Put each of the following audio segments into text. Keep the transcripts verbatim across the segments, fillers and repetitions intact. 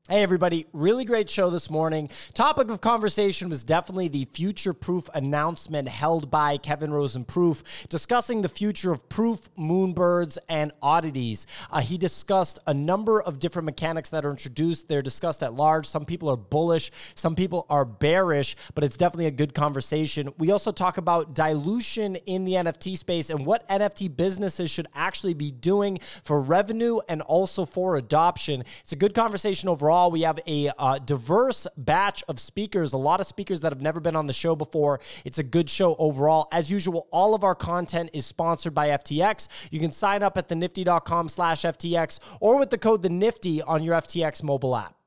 Hey everybody, really great show this morning. Topic of conversation was definitely the Future Proof announcement held by Kevin Rosenproof, discussing the future of Proof, Moonbirds, and oddities. Uh, he discussed a number of different mechanics that are introduced. They're discussed at large. Some people are bullish, some people are bearish, but it's definitely a good conversation. We also talk about dilution in the N F T space and what N F T businesses should actually be doing for revenue and also for adoption. It's a good conversation overall. We have a uh, diverse batch of speakers, a lot of speakers that have never been on the show before. It's a good show overall. As usual, all of our content is sponsored by F T X. You can sign up at the nifty dot com slash F T X or with the code the nifty on your F T X mobile app.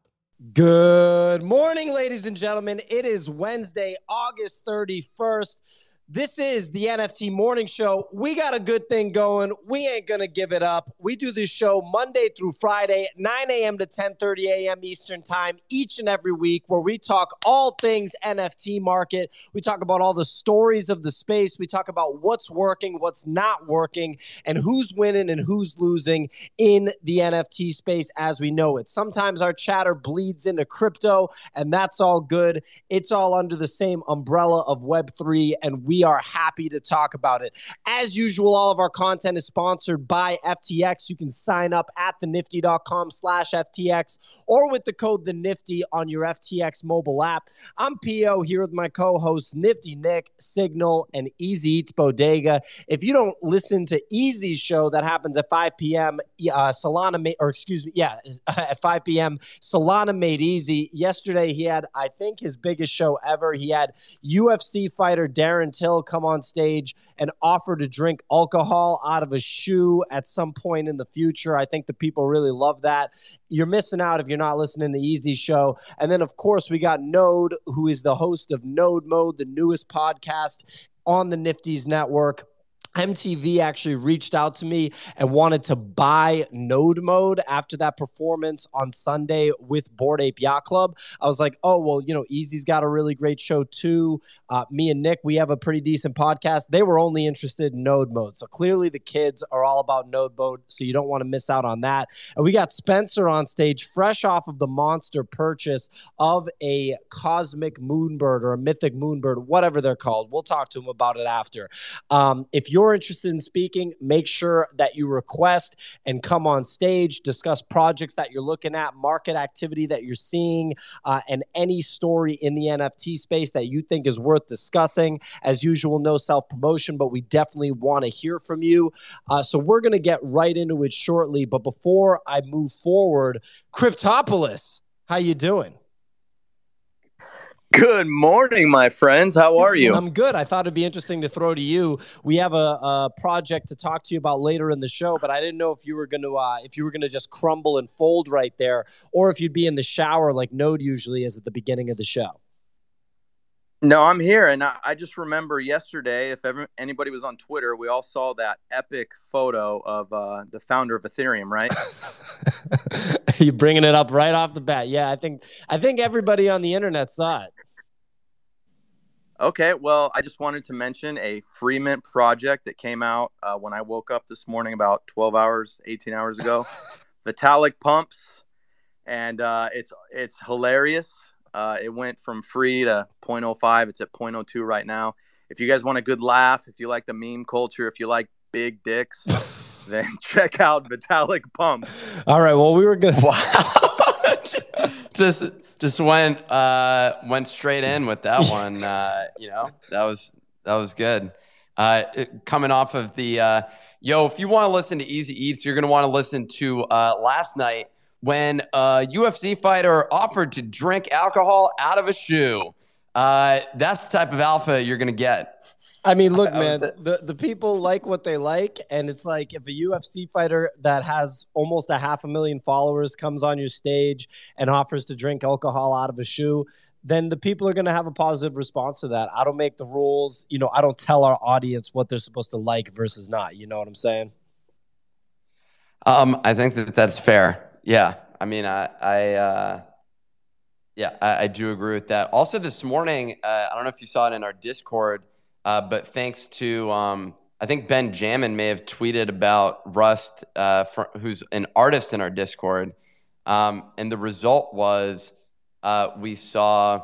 Good morning, ladies and gentlemen. It is Wednesday, August thirty-first. This is the N F T Morning Show. We got a good thing going. We ain't going to give it up. We do this show Monday through Friday, nine a.m. to ten thirty a.m. Eastern Time, each and every week, where we talk all things N F T market. We talk about all the stories of the space. We talk about what's working, what's not working, and who's winning and who's losing in the N F T space as we know it. Sometimes our chatter bleeds into crypto, and that's all good. It's all under the same umbrella of Web three, and we We are happy to talk about it. As usual, all of our content is sponsored by F T X. You can sign up at the nifty dot com slash F T X or with the code the nifty on your F T X mobile app. I'm P O here with my co-hosts Nifty Nick, Signal, and Easy Eats Bodega. If you don't listen to Easy's show that happens at five p.m., uh, Solana made, or excuse me, yeah, at five p.m., Solana made easy. Yesterday, he had, I think, his biggest show ever. He had U F C fighter Darren Till come on stage and offer to drink alcohol out of a shoe at some point in the future. I think the people really love that. You're missing out if you're not listening to Easy Show. And then, of course, we got Node, who is the host of Node Mode, the newest podcast on the Nifty's network. M T V actually reached out to me and wanted to buy Node Mode after that performance on Sunday with Bored Ape Yacht Club. I was like, oh, well, you know, Easy's got a really great show too. Uh, me and Nick, we have a pretty decent podcast. They were only interested in Node Mode. So clearly the kids are all about Node Mode, so you don't want to miss out on that. And we got Spencer on stage, fresh off of the monster purchase of a cosmic moonbird or a mythic moonbird, whatever they're called. We'll talk to him about it after. Um, if you're interested in speaking, make sure that you request and come on stage, discuss projects that you're looking at, market activity that you're seeing, uh, and any story in the N F T space that you think is worth discussing. As usual, no self-promotion, but we definitely want to hear from you. Uh, so we're going to get right into it shortly. But before I move forward, Cryptopolis, how you doing? Good morning, my friends. How are you? I'm good. I thought it'd be interesting to throw to you. We have a, a project to talk to you about later in the show, but I didn't know if you were going to uh, if you were going to just crumble and fold right there, or if you'd be in the shower like Node usually is at the beginning of the show. No, I'm here, and I, I just remember yesterday, if ever, anybody was on Twitter, we all saw that epic photo of uh, the founder of Ethereum, right? You're bringing it up right off the bat. Yeah, I think I think everybody on the internet saw it. Okay, well, I just wanted to mention a free mint project that came out uh, when I woke up this morning about twelve hours, eighteen hours ago. Vitalik Pumps, and uh, it's it's hilarious. Uh, it went from free to zero point zero five. It's at zero point zero two right now. If you guys want a good laugh, if you like the meme culture, if you like big dicks, then check out Vitalik Pumps. All right. Well, we were good. Wow. just just went uh, went straight in with that one. Uh, you know, that was that was good. Uh, it, coming off of the uh, yo, if you want to listen to Easy Eats, you're gonna want to listen to uh, last night when a U F C fighter offered to drink alcohol out of a shoe. Uh, that's the type of alpha you're going to get. I mean, look, man, the, the people like what they like. And it's like if a U F C fighter that has almost a half a million followers comes on your stage and offers to drink alcohol out of a shoe, then the people are going to have a positive response to that. I don't make the rules. You know, I don't tell our audience what they're supposed to like versus not. You know what I'm saying? Um, I think that that's fair. Yeah. I mean, I, I, uh, yeah, I, I do agree with that. Also this morning, uh, I don't know if you saw it in our Discord, uh, but thanks to, um, I think Ben Jamin may have tweeted about Rust, uh, for, who's an artist in our Discord. Um, and the result was uh, we saw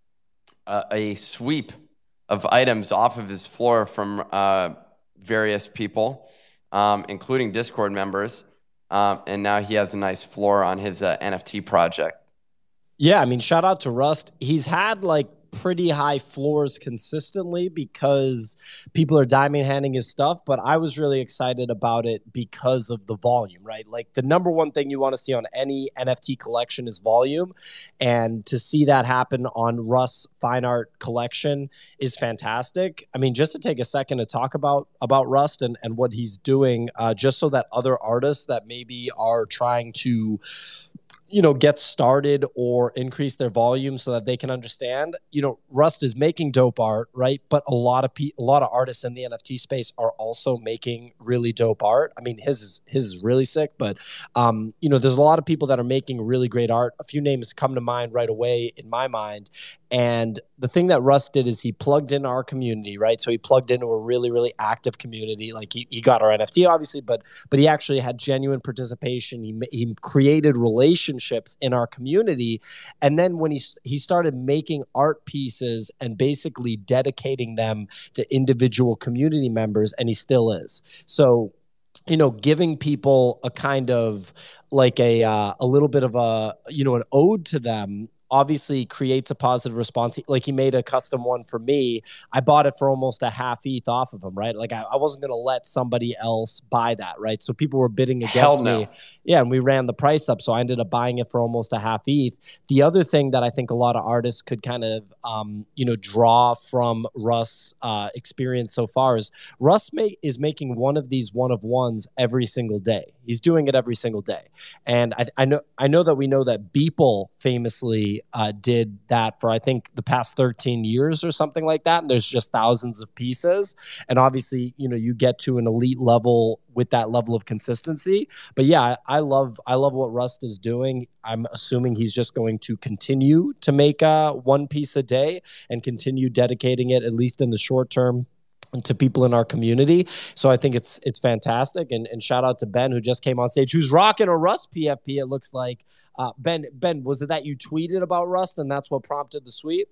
uh, a sweep of items off of his floor from uh, various people, um, including Discord members. Um, and now he has a nice floor on his uh, N F T project. Yeah, I mean, shout out to Rust. He's had like pretty high floors consistently because people are diamond handing his stuff, but I was really excited about it because of the volume, right? Like the number one thing you want to see on any N F T collection is volume, and to see that happen on Rust's fine art collection is fantastic. I mean, just to take a second to talk about about Rust and, and what he's doing, uh, just so that other artists that maybe are trying to you know, get started or increase their volume so that they can understand, you know, Rust is making dope art, right? But a lot of pe- a lot of artists in the N F T space are also making really dope art. I mean, his is his is really sick, but um, you know, there's a lot of people that are making really great art. A few names come to mind right away in my mind. And the thing that Rust did is he plugged into our community, right? So he plugged into a really, really active community. Like he, he got our N F T, obviously, but but he actually had genuine participation. He he created relationships in our community, and then when he he started making art pieces and basically dedicating them to individual community members, and he still is. So, you know, giving people a kind of like a uh, a little bit of a, you know, an ode to them obviously creates a positive response. Like he made a custom one for me. I bought it for almost a half E T H off of him, right? Like I, I wasn't going to let somebody else buy that, right? So people were bidding against Hell no. me. Yeah, and we ran the price up, so I ended up buying it for almost a half E T H. The other thing that I think a lot of artists could kind of, um, you know, draw from Russ' uh, experience so far is Russ make, is making one of these one of ones every single day. He's doing it every single day. And I, I know I know that we know that Beeple famously uh, did that for, I think, the past thirteen years or something like that. And there's just thousands of pieces. And obviously, you know, you get to an elite level with that level of consistency. But yeah, I, I love I love what Rust is doing. I'm assuming he's just going to continue to make uh, one piece a day and continue dedicating it, at least in the short term, to people in our community. So I think it's it's fantastic. And, and shout out to Ben, who just came on stage, who's rocking a Rust P F P, it looks like. Uh, Ben, Ben, was it that you tweeted about Rust and that's what prompted the sweep?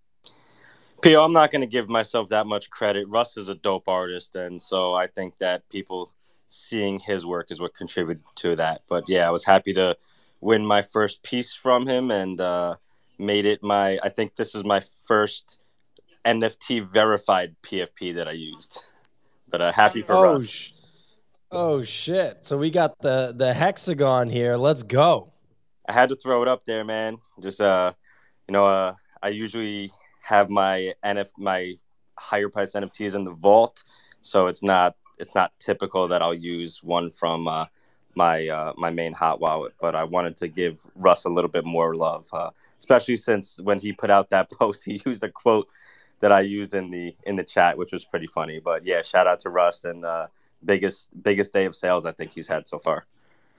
P O, I'm not going to give myself that much credit. Rust is a dope artist, and so I think that people seeing his work is what contributed to that. But yeah, I was happy to win my first piece from him and uh, made it my, I think this is my first N F T verified P F P that I used, but uh, happy for oh, Russ. Sh- oh shit! So we got the the hexagon here. Let's go. I had to throw it up there, man. Just uh, you know, uh, I usually have my N F my higher price N F Ts in the vault, so it's not it's not typical that I'll use one from uh, my uh, my main hot wallet. But I wanted to give Russ a little bit more love, uh, especially since when he put out that post, he used a quote that I used in the in the chat, which was pretty funny. But yeah, shout out to Rust, and uh, biggest biggest day of sales I think he's had so far.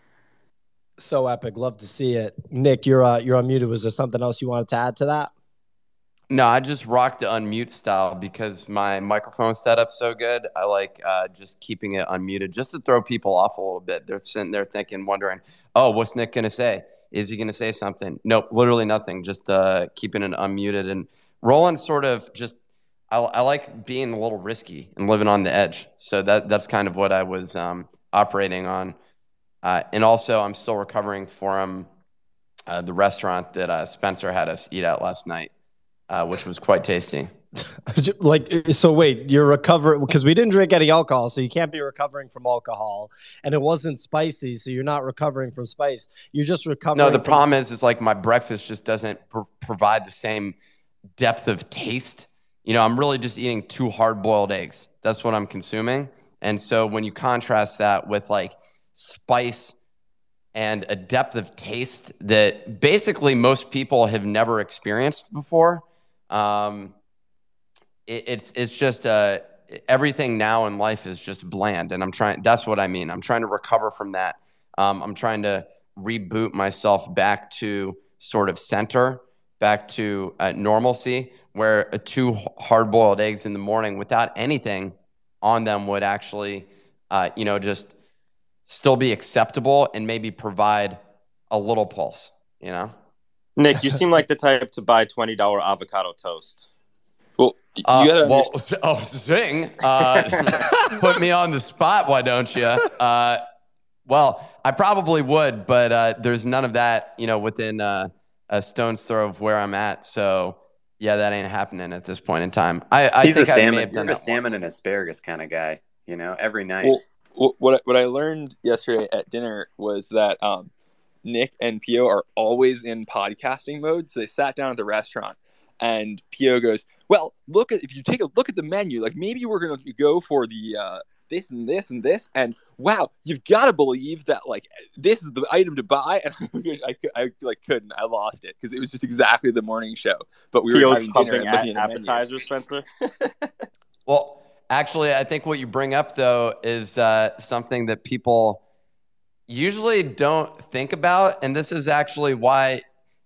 So epic, love to see it. Nick, you're uh, you're unmuted. Was there something else you wanted to add to that? No, I just rocked the unmute style because my microphone setup's so good. I like uh, just keeping it unmuted just to throw people off a little bit. They're sitting there thinking, wondering, oh, what's Nick gonna say? Is he gonna say something? Nope, literally nothing. Just uh, keeping it unmuted. And Roland sort of just, I, I like being a little risky and living on the edge. So that that's kind of what I was um, operating on. Uh, and also, I'm still recovering from uh, the restaurant that uh, Spencer had us eat at last night, uh, which was quite tasty. Like, so wait, you're recovering because we didn't drink any alcohol, so you can't be recovering from alcohol, and it wasn't spicy, so you're not recovering from spice. You're just recovering. No, the from- problem is, is like my breakfast just doesn't pr- provide the same depth of taste. You know, I'm really just eating two hard-boiled eggs. That's what I'm consuming. And so when you contrast that with like spice and a depth of taste that basically most people have never experienced before, um, it, it's it's just uh, everything now in life is just bland. And I'm trying, that's what I mean. I'm trying to recover from that. Um, I'm trying to reboot myself back to sort of center, back to uh, normalcy, where uh, two hard-boiled eggs in the morning without anything on them would actually, uh, you know, just still be acceptable and maybe provide a little pulse, you know? Nick, you seem like the type to buy twenty dollars avocado toast. Well, you Uh, gotta well, oh, zing. Uh, put me on the spot, why don't you? Uh, well, I probably would, but uh, there's none of that, you know, within uh, a stone's throw of where I'm at. So, yeah, that ain't happening at this point in time. I, I He's think a I may salmon. have done You're a that salmon once. and asparagus kind of guy. You know, every night. Well, wh- what I- what I learned yesterday at dinner was that um, Nick and Pio are always in podcasting mode. So they sat down at the restaurant, and Pio goes, "Well, look at if you take a look at the menu, like maybe we're gonna go for the uh, this and this and this, and wow, you've got to believe that like this is the item to buy." And I, I, I like couldn't. I lost it because it was just exactly the morning show. But we were Pio's having dinner pumping and looking at at the menu. appetizers, Spencer. Well, actually, I think what you bring up, though, is uh, something that people usually don't think about. And this is actually why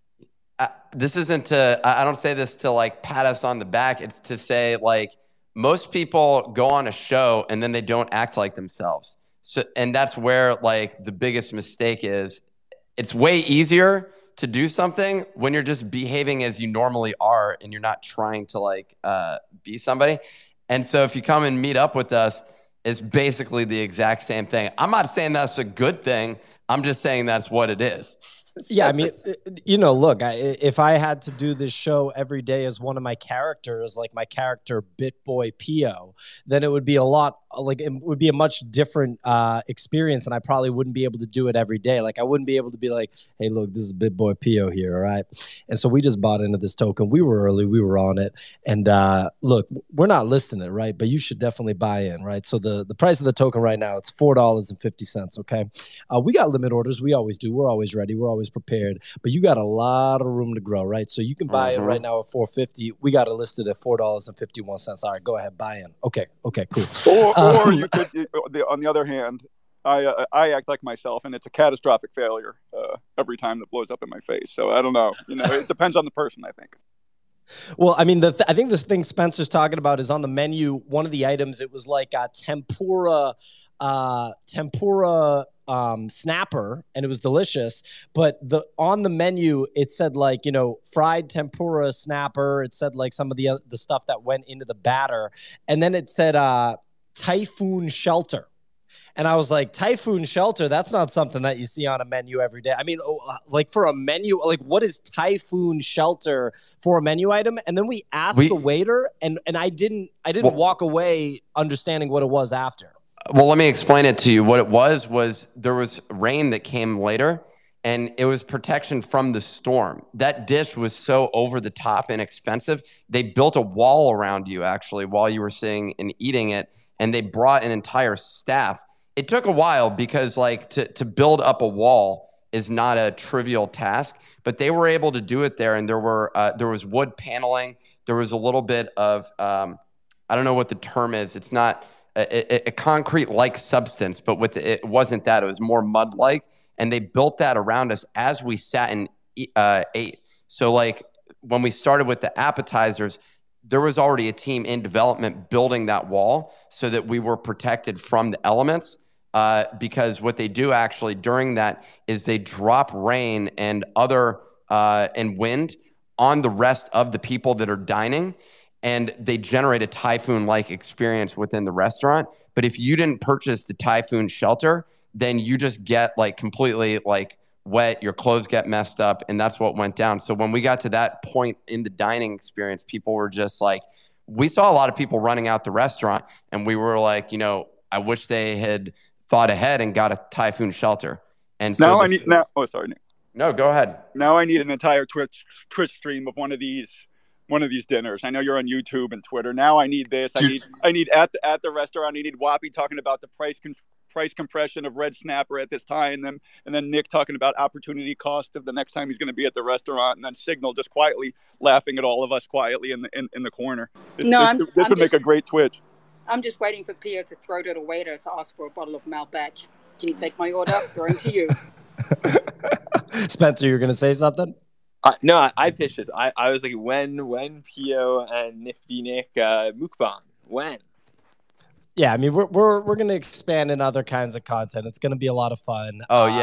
uh, this isn't to, I I don't say this to like pat us on the back. It's to say like most people go on a show and then they don't act like themselves. So, and that's where like the biggest mistake is. It's way easier to do something when you're just behaving as you normally are and you're not trying to like uh, be somebody. And so if you come and meet up with us, it's basically the exact same thing. I'm not saying that's a good thing. I'm just saying that's what it is. Yeah, I mean, you know, look, I, if I had to do this show every day as one of my characters, like my character BitBoy Pio, then it would be a lot, like it would be a much different uh, experience, and I probably wouldn't be able to do it every day. Like I wouldn't be able to be like, hey, look, this is BitBoy Pio here, all right? And so we just bought into this token. We were early, we were on it, and uh, look, we're not listing it, right? But you should definitely buy in, right? So the, the price of the token right now, it's four dollars and fifty cents, okay? Uh, we got limit orders. We always do. We're always ready. We're always prepared, but you got a lot of room to grow, right? So you can buy Mhm. it right now at four fifty. We got it listed at four dollars and fifty-one cents. All right, go ahead, buy in. Okay, okay, cool. Or, or Um, you could, the, on the other hand, I uh, I act like myself, and it's a catastrophic failure uh, every time that blows up in my face. So I don't know. You know, it depends on the person, I think. Well, I mean, the th- I think this thing Spencer's talking about is on the menu. One of the items, it was like a tempura, uh, tempura um, snapper, and it was delicious. But the on the menu, it said like, you know, fried tempura snapper. It said like some of the uh, the stuff that went into the batter, and then it said uh, typhoon shelter. And I was like, typhoon shelter, that's not something that you see on a menu every day. I mean, like for a menu, like what is typhoon shelter for a menu item? And then we asked We- the waiter, and and I didn't I didn't Well- walk away understanding what it was after. Well, let me explain it to you. What it was was there was rain that came later, and it was protection from the storm. That dish was so over the top and expensive. They built a wall around you actually while you were sitting and eating it, and they brought an entire staff. It took a while because like to to build up a wall is not a trivial task, but they were able to do it there, and there were uh, there was wood paneling. There was a little bit of um, I don't know what the term is. It's not a, a, a concrete-like substance, but with it wasn't that. It was more mud-like, and they built that around us as we sat and uh, ate. So like when we started with the appetizers, there was already a team in development building that wall so that we were protected from the elements. Uh, because what they do actually during that is they drop rain and other uh, and wind on the rest of the people that are dining, and they generate a typhoon-like experience within the restaurant. But if you didn't purchase the typhoon shelter, then you just get like completely like wet, your clothes get messed up, and that's what went down. So when we got to that point in the dining experience, people were just like, we saw a lot of people running out the restaurant, and we were like, you know, I wish they had thought ahead and got a typhoon shelter. And so Now I this need now. is- Oh, sorry, Nick. no, go ahead. Now I need an entire Twitch Twitch stream of one of these one of these dinners. I know you're on YouTube and Twitter. Now I need this. I need I need at the at the restaurant. I need Whoppy talking about the price con- price compression of Red Snapper at this time, and then and then Nick talking about opportunity cost of the next time he's going to be at the restaurant, and then Signal just quietly laughing at all of us quietly in the in, in the corner. This, No, this, I'm- this I'm would make just- a great Twitch. I'm just waiting for Pio to throw to the waiter to ask for a bottle of Malbec. Can you take my order? Throwing to you. Spencer, you're gonna say something? Uh, no, I, I pitched this. I, I was like, when when Pio and Nifty Nick uh, mukbang? When? Yeah, I mean, we're we're we're gonna expand in other kinds of content. It's gonna be a lot of fun. Oh Uh, yeah.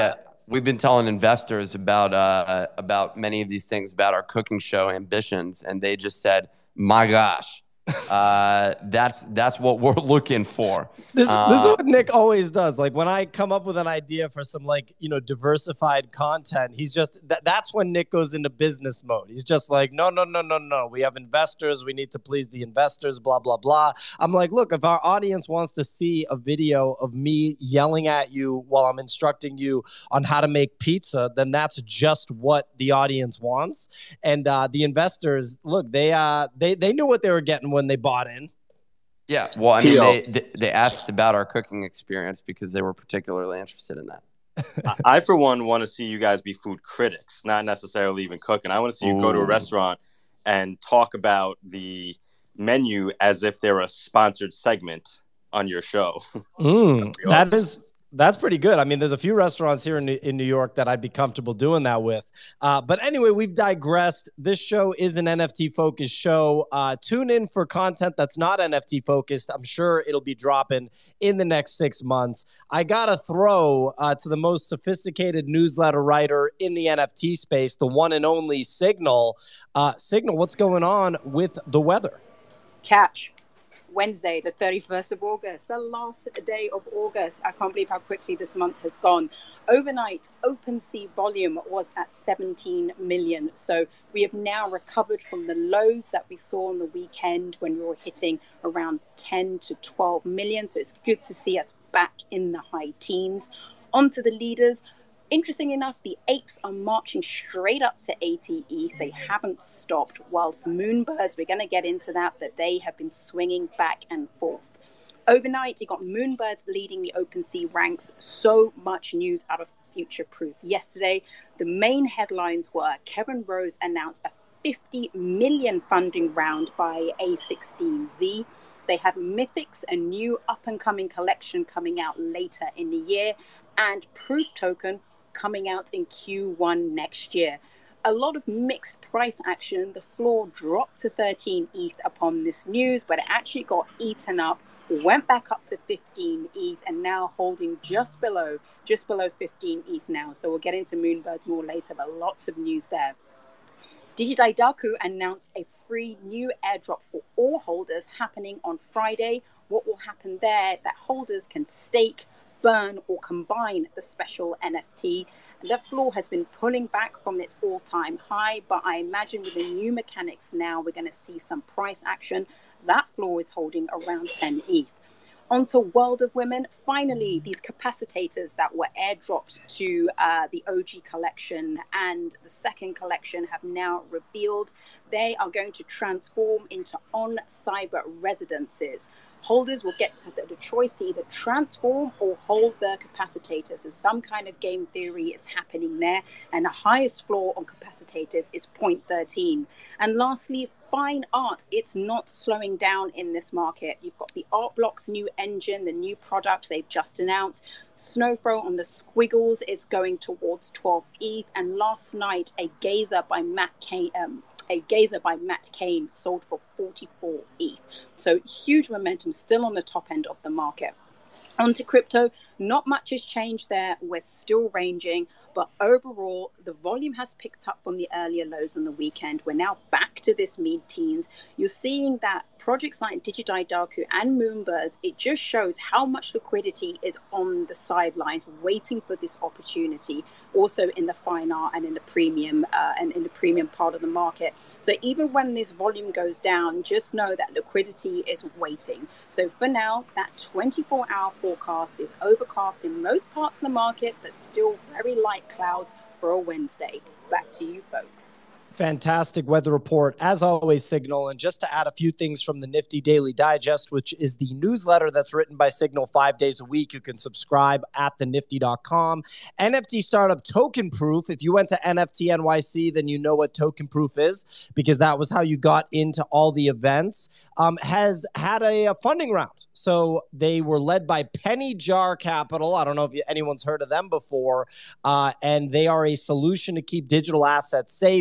we've been telling investors about uh, about many of these things about our cooking show ambitions, and they just said, "My gosh, uh, that's that's what we're looking for." This uh, this is what Nick always does. Like when I come up with an idea for some like you know diversified content, he's just that that's when Nick goes into business mode. He's just like, no, no, no, no, no. We have investors. We need to please the investors. Blah blah blah. I'm like, look, if our audience wants to see a video of me yelling at you while I'm instructing you on how to make pizza, then that's just what the audience wants. And uh, the investors, look, they uh they they knew what they were getting when they bought in. Yeah, well, I mean, they, they they asked about our cooking experience because they were particularly interested in that. I, for one, want to see you guys be food critics, not necessarily even cooking. I want to see you Ooh. go to a restaurant and talk about the menu as if they're a sponsored segment on your show. Mm, that is that's pretty good. I mean, there's a few restaurants here in New, in New York that I'd be comfortable doing that with. Uh, but anyway, we've digressed. This show is an N F T focused show. Uh, tune in for content that's not N F T focused. I'm sure it'll be dropping in the next six months. I got to throw uh, to the most sophisticated newsletter writer in the N F T space, the one and only Signal. Uh, Signal, what's going on with the weather? Catch. Wednesday, the thirty-first of August, the last day of August. I can't believe how quickly this month has gone. Overnight, OpenSea volume was at seventeen million. So we have now recovered from the lows that we saw on the weekend when we were hitting around ten to twelve million. So it's good to see us back in the high teens. On to the leaders. Interesting enough, the apes are marching straight up to eighty E T H. They haven't stopped, whilst Moonbirds, we're going to get into that, but they have been swinging back and forth. Overnight, you got Moonbirds leading the OpenSea ranks. So much news out of Future Proof. Yesterday, the main headlines were Kevin Rose announced a fifty million funding round by A sixteen Z. They have Mythics, a new up-and-coming collection coming out later in the year, and Proof Token coming out in Q one next year. A lot of mixed price action. The floor dropped to thirteen E T H upon this news, but it actually got eaten up, went back up to fifteen E T H, and now holding just below, just below fifteen E T H now. So we'll get into Moonbirds more later, but lots of news there. Digidaidaku announced a free new airdrop for all holders happening on Friday. What will happen there? That holders can stake, burn, or combine the special N F T. The floor has been pulling back from its all-time high, but I imagine with the new mechanics now, we're going to see some price action. That floor is holding around ten E T H. Onto World of Women. Finally, these capacitors that were airdropped to uh, the O G collection and the second collection have now revealed they are going to transform into on-cyber residences. Holders will get the choice to either transform or hold their capacitors. So some kind of game theory is happening there. And the highest floor on capacitors is zero point one three. And lastly, fine art. It's not slowing down in this market. You've got the Art Blocks new engine, the new products they've just announced. Snowfro on the Squiggles is going towards twelve E T H. And last night, a Gazer by Matt Kane, um, a Gazer by Matt Kane sold for forty-four E T H. So huge momentum still on the top end of the market. Onto crypto, not much has changed there. We're still ranging, but overall, the volume has picked up from the earlier lows on the weekend. We're now back to this mid-teens. You're seeing that projects like Digidaidaku and Moonbirds, it just shows how much liquidity is on the sidelines waiting for this opportunity, also in the fine art and in the premium uh, and in the premium part of the market. So even when this volume goes down, just know that liquidity is waiting. So for now, that twenty-four hour forecast is overcast in most parts of the market, but still very light clouds for a Wednesday. Back to you, folks. Fantastic weather report, as always, Signal. And just to add a few things from the Nifty Daily Digest, which is the newsletter that's written by Signal five days a week. You can subscribe at the nifty dot com. N F T startup Token Proof. If you went to N F T N Y C, then you know what Token Proof is, because that was how you got into all the events, um, has had a, a funding round. So they were led by Penny Jar Capital. I don't know if you, anyone's heard of them before. Uh, and they are a solution to keep digital assets safe.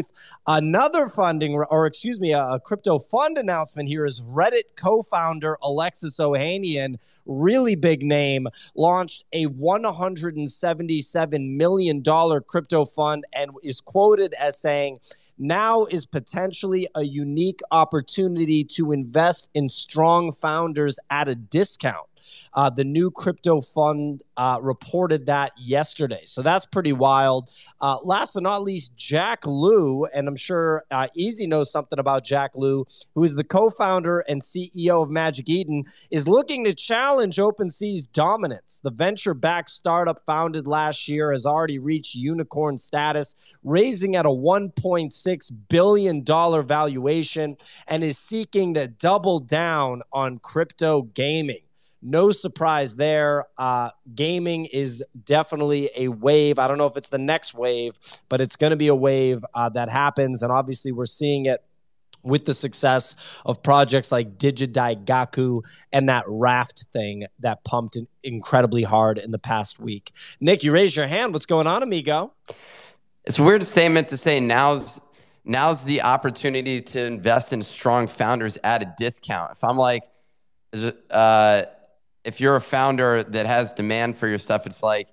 Another funding, or excuse me, a, a crypto fund announcement here is Reddit co-founder Alexis Ohanian, really big name, launched a one hundred seventy-seven million dollars crypto fund and is quoted as saying, now is potentially a unique opportunity to invest in strong founders at a discount. Uh, the new crypto fund uh, reported that yesterday. So that's pretty wild. Uh, last but not least, Jack Lew, and I'm sure uh, Easy knows something about Jack Lew, who is the co-founder and C E O of Magic Eden, is looking to challenge OpenSea's dominance. The venture-backed startup founded last year has already reached unicorn status, raising at a one point six billion dollars valuation, and is seeking to double down on crypto gaming. No surprise there. Uh, gaming is definitely a wave. I don't know if it's the next wave, but it's going to be a wave uh, that happens. And obviously, we're seeing it with the success of projects like Digidaigaku and that Raft thing that pumped in incredibly hard in the past week. Nick, you raised your hand. What's going on, amigo? It's a weird statement to say now's now's the opportunity to invest in strong founders at a discount. If I'm like, is it, uh, if you're a founder that has demand for your stuff, it's like,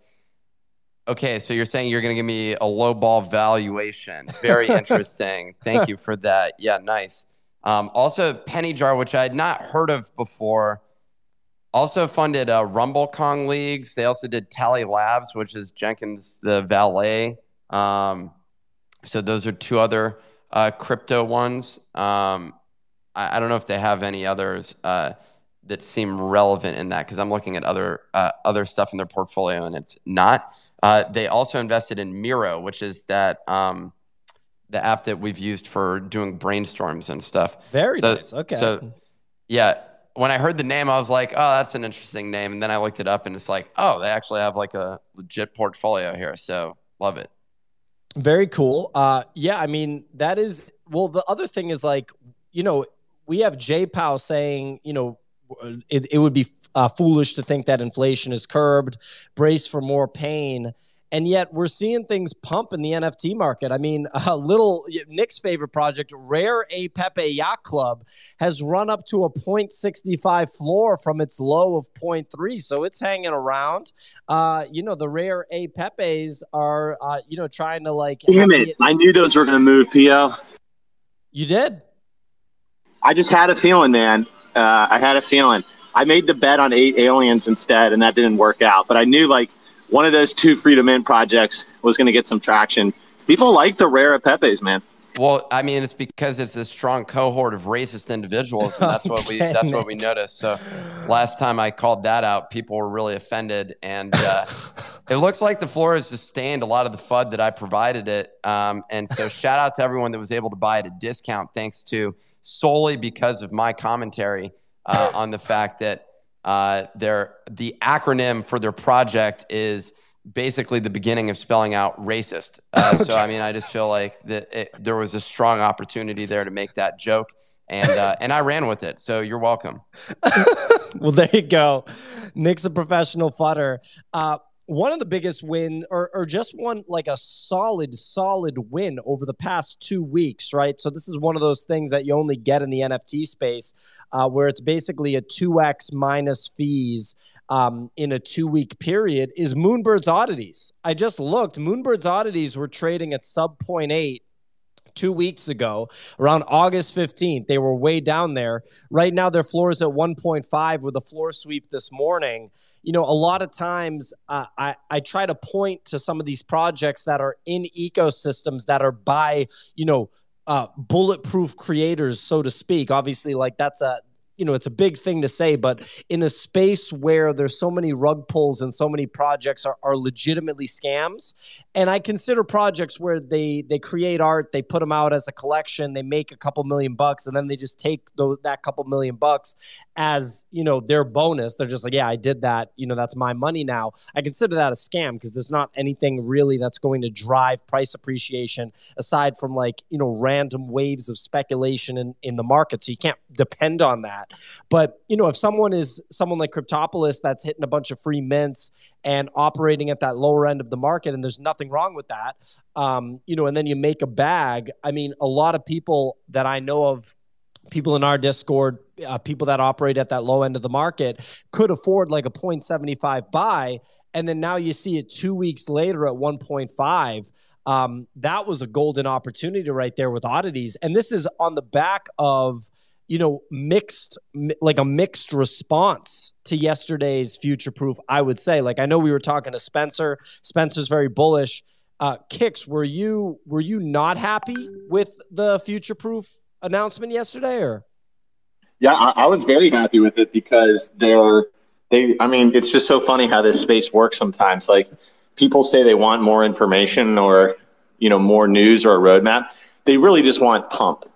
okay, so you're saying you're going to give me a low ball valuation. Very interesting. Thank you for that. Yeah, nice. Um, also, Penny Jar, which I had not heard of before, also funded uh, RumbleKong leagues. They also did Tally Labs, which is Jenkins the valet. Um, so those are two other uh, crypto ones. Um, I, I don't know if they have any others uh, that seem relevant in that, because I'm looking at other uh, other stuff in their portfolio and it's not. Uh, they also invested in Miro, which is that um, the app that we've used for doing brainstorms and stuff. Very so, nice. Okay. So yeah, when I heard the name, I was like, oh, that's an interesting name. And then I looked it up and it's like, oh, they actually have like a legit portfolio here. So love it. Very cool. Uh, yeah, I mean, that is, well, the other thing is like, you know, we have J Powell saying, you know, it, it would be uh, foolish to think that inflation is curbed, brace for more pain. And yet we're seeing things pump in the N F T market. I mean, a little Nick's favorite project, Rare A Pepe Yacht Club, has run up to a point six five floor from its low of point three. So it's hanging around. Uh, you know, the Rare A Pepes are, uh, you know, trying to like. Damn it. it. I knew those were going to move, P O. You did? I just had a feeling, man. Uh, I had a feeling. I made the bet on eight aliens instead, and that didn't work out. But I knew like one of those two Freedom In projects was going to get some traction. People like the Rare Pepes, man. Well, I mean, it's because it's a strong cohort of racist individuals, and that's what we that's what we noticed. So last time I called that out, people were really offended, and uh, it looks like the floor has sustained a lot of the F U D that I provided it. Um, and so shout out to everyone that was able to buy at a discount, thanks to solely because of my commentary uh, on the fact that uh, their the acronym for their project is basically the beginning of spelling out racist. Uh, okay. So, I mean, I just feel like that it, there was a strong opportunity there to make that joke, and uh, and I ran with it. So you're welcome. Well, there you go. Nick's a professional fudder. Uh, one of the biggest win, or, or just one, like a solid, solid win over the past two weeks, right? So this is one of those things that you only get in the N F T space, uh, where it's basically a two X minus fees um, in a two-week period, is Moonbird's Oddities. I just looked. Moonbird's Oddities were trading at sub zero point eight two weeks ago, around August fifteenth. They were way down there. Right now, their floor is at one point five with a floor sweep this morning. You know, a lot of times uh, I, I try to point to some of these projects that are in ecosystems that are by, you know, uh, bulletproof creators, so to speak. Obviously, like that's a, you know, it's a big thing to say, but in a space where there's so many rug pulls and so many projects are, are legitimately scams. And I consider projects where they, they create art, they put them out as a collection, they make a couple million bucks, and then they just take those, that couple million bucks as, you know, their bonus. They're just like, yeah, I did that. You know, that's my money now. I consider that a scam because there's not anything really that's going to drive price appreciation aside from like, you know, random waves of speculation in, in the market. So you can't depend on that. that. But, you know, if someone is someone like Cryptopolis that's hitting a bunch of free mints and operating at that lower end of the market, and there's nothing wrong with that, um, you know, and then you make a bag. I mean, a lot of people that I know of, people in our Discord, uh, people that operate at that low end of the market could afford like a zero point seven five buy. And then now you see it two weeks later at one point five. Um, that was a golden opportunity right there with oddities. And this is on the back of, you know, mixed, like a mixed response to yesterday's future proof, I would say. Like, I know we were talking to Spencer. Spencer's very bullish. Uh, Kicks, were you, were you not happy with the future proof announcement yesterday, or? Yeah, I, I was very happy with it because they're, they, I mean, it's just so funny how this space works sometimes. Like, people say they want more information or, you know, more news or a roadmap. They really just want pump.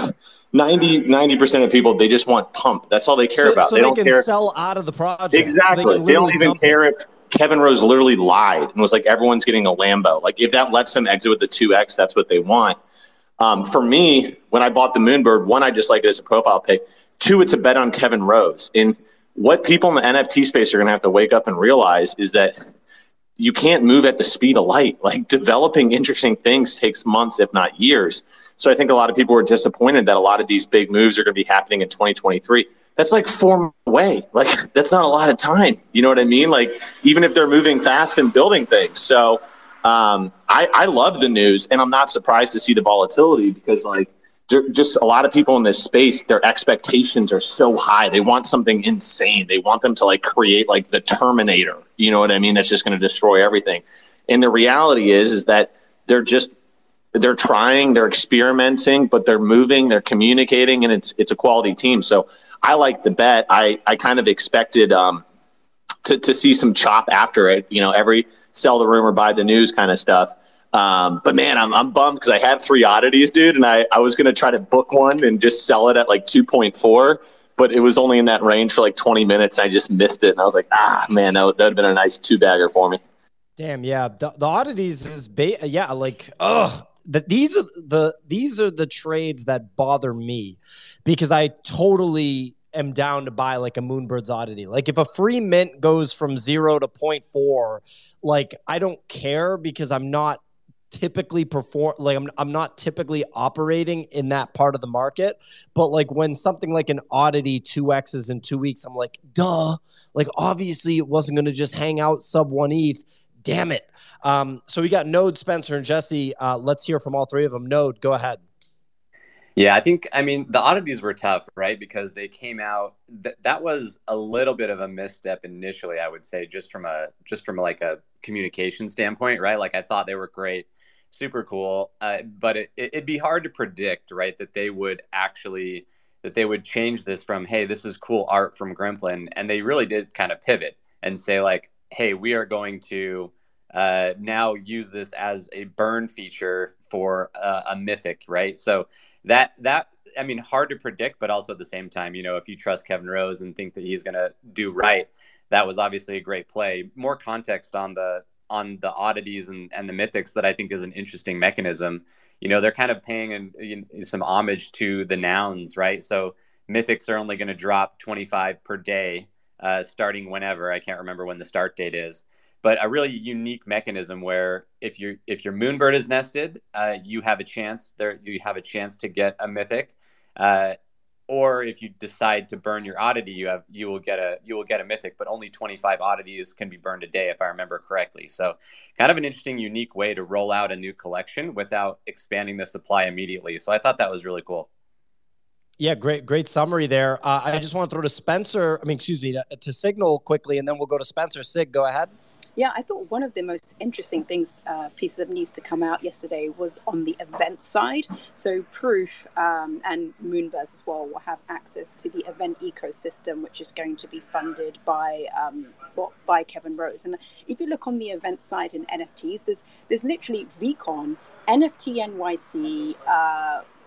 ninety percent of people, they just want pump. That's all they care so, about. So they, they don't can care. sell out of the project. Exactly. So they, they don't even care it. if Kevin Rose literally lied and was like, everyone's getting a Lambo. Like, if that lets them exit with the two X, that's what they want. Um, for me, when I bought the Moonbird, one, I just like it as a profile pick. Two, it's a bet on Kevin Rose. And what people in the N F T space are going to have to wake up and realize is that you can't move at the speed of light. Like, developing interesting things takes months, if not years. So I think a lot of people were disappointed that a lot of these big moves are going to be happening in twenty twenty-three. That's like four months away. Like, that's not a lot of time. You know what I mean? Like, even if they're moving fast and building things. So um, I, I love the news, and I'm not surprised to see the volatility because, like, just a lot of people in this space, their expectations are so high. They want something insane. They want them to, like, create like the Terminator. You know what I mean? That's just going to destroy everything. And the reality is, is that they're just, they're trying, they're experimenting, but they're moving, they're communicating, and it's, it's a quality team. So I like the bet. I, I kind of expected um, to, to see some chop after it, you know, every sell the rumor, buy the news kind of stuff. Um, but man, I'm I'm bummed because I had three oddities, dude, and I, I was going to try to book one and just sell it at like two point four, but it was only in that range for like twenty minutes. And I just missed it. And I was like, ah, man, that would have been a nice two bagger for me. Damn. Yeah. The, the oddities is, ba- yeah, like, ugh. That these are the these are the trades that bother me because I totally am down to buy like a Moonbird's oddity. Like, if a free mint goes from zero to zero point four, like, I don't care because I'm not typically perform like I'm I'm not typically operating in that part of the market. But like, when something like an oddity two X's in two weeks, I'm like, duh. Like, obviously it wasn't going to just hang out sub one E T H. Damn it. Um, so we got Node, Spencer, and Jesse. Uh, let's hear from all three of them. Node, go ahead. Yeah, I think, I mean, the oddities were tough, right? Because they came out, th- that was a little bit of a misstep initially, I would say, just from a, just from like a communication standpoint, right? Like, I thought they were great, super cool, uh, but it, it, it'd be hard to predict, right? That they would actually, that they would change this from, hey, this is cool art from Grimplin. And they really did kind of pivot and say like, hey, we are going to uh, now use this as a burn feature for uh, a mythic, right? So that, that, I mean, hard to predict, but also at the same time, you know, if you trust Kevin Rose and think that he's going to do right, that was obviously a great play. More context on the, on the oddities and, and the mythics that I think is an interesting mechanism. You know, they're kind of paying in, in some homage to the nouns, right? So mythics are only going to drop twenty-five per day, uh, starting whenever. I can't remember when the start date is. But a really unique mechanism where if your if your Moonbird is nested, uh, you have a chance there. You have a chance to get a mythic, uh, or if you decide to burn your oddity, you have you will get a you will get a mythic. But only twenty-five oddities can be burned a day, if I remember correctly. So, kind of an interesting, unique way to roll out a new collection without expanding the supply immediately. So I thought that was really cool. Yeah, great, great summary there. Uh, I just want to throw to Spencer. I mean, excuse me, to, to Signal quickly, and then we'll go to Spencer. Sig, go ahead. Yeah, I thought one of the most interesting things, uh, pieces of news to come out yesterday was on the event side. So Proof um, and Moonbirds as well will have access to the event ecosystem, which is going to be funded by um, by Kevin Rose. And if you look on the event side in N F Ts, there's there's literally VCon, N F T N Y C, uh,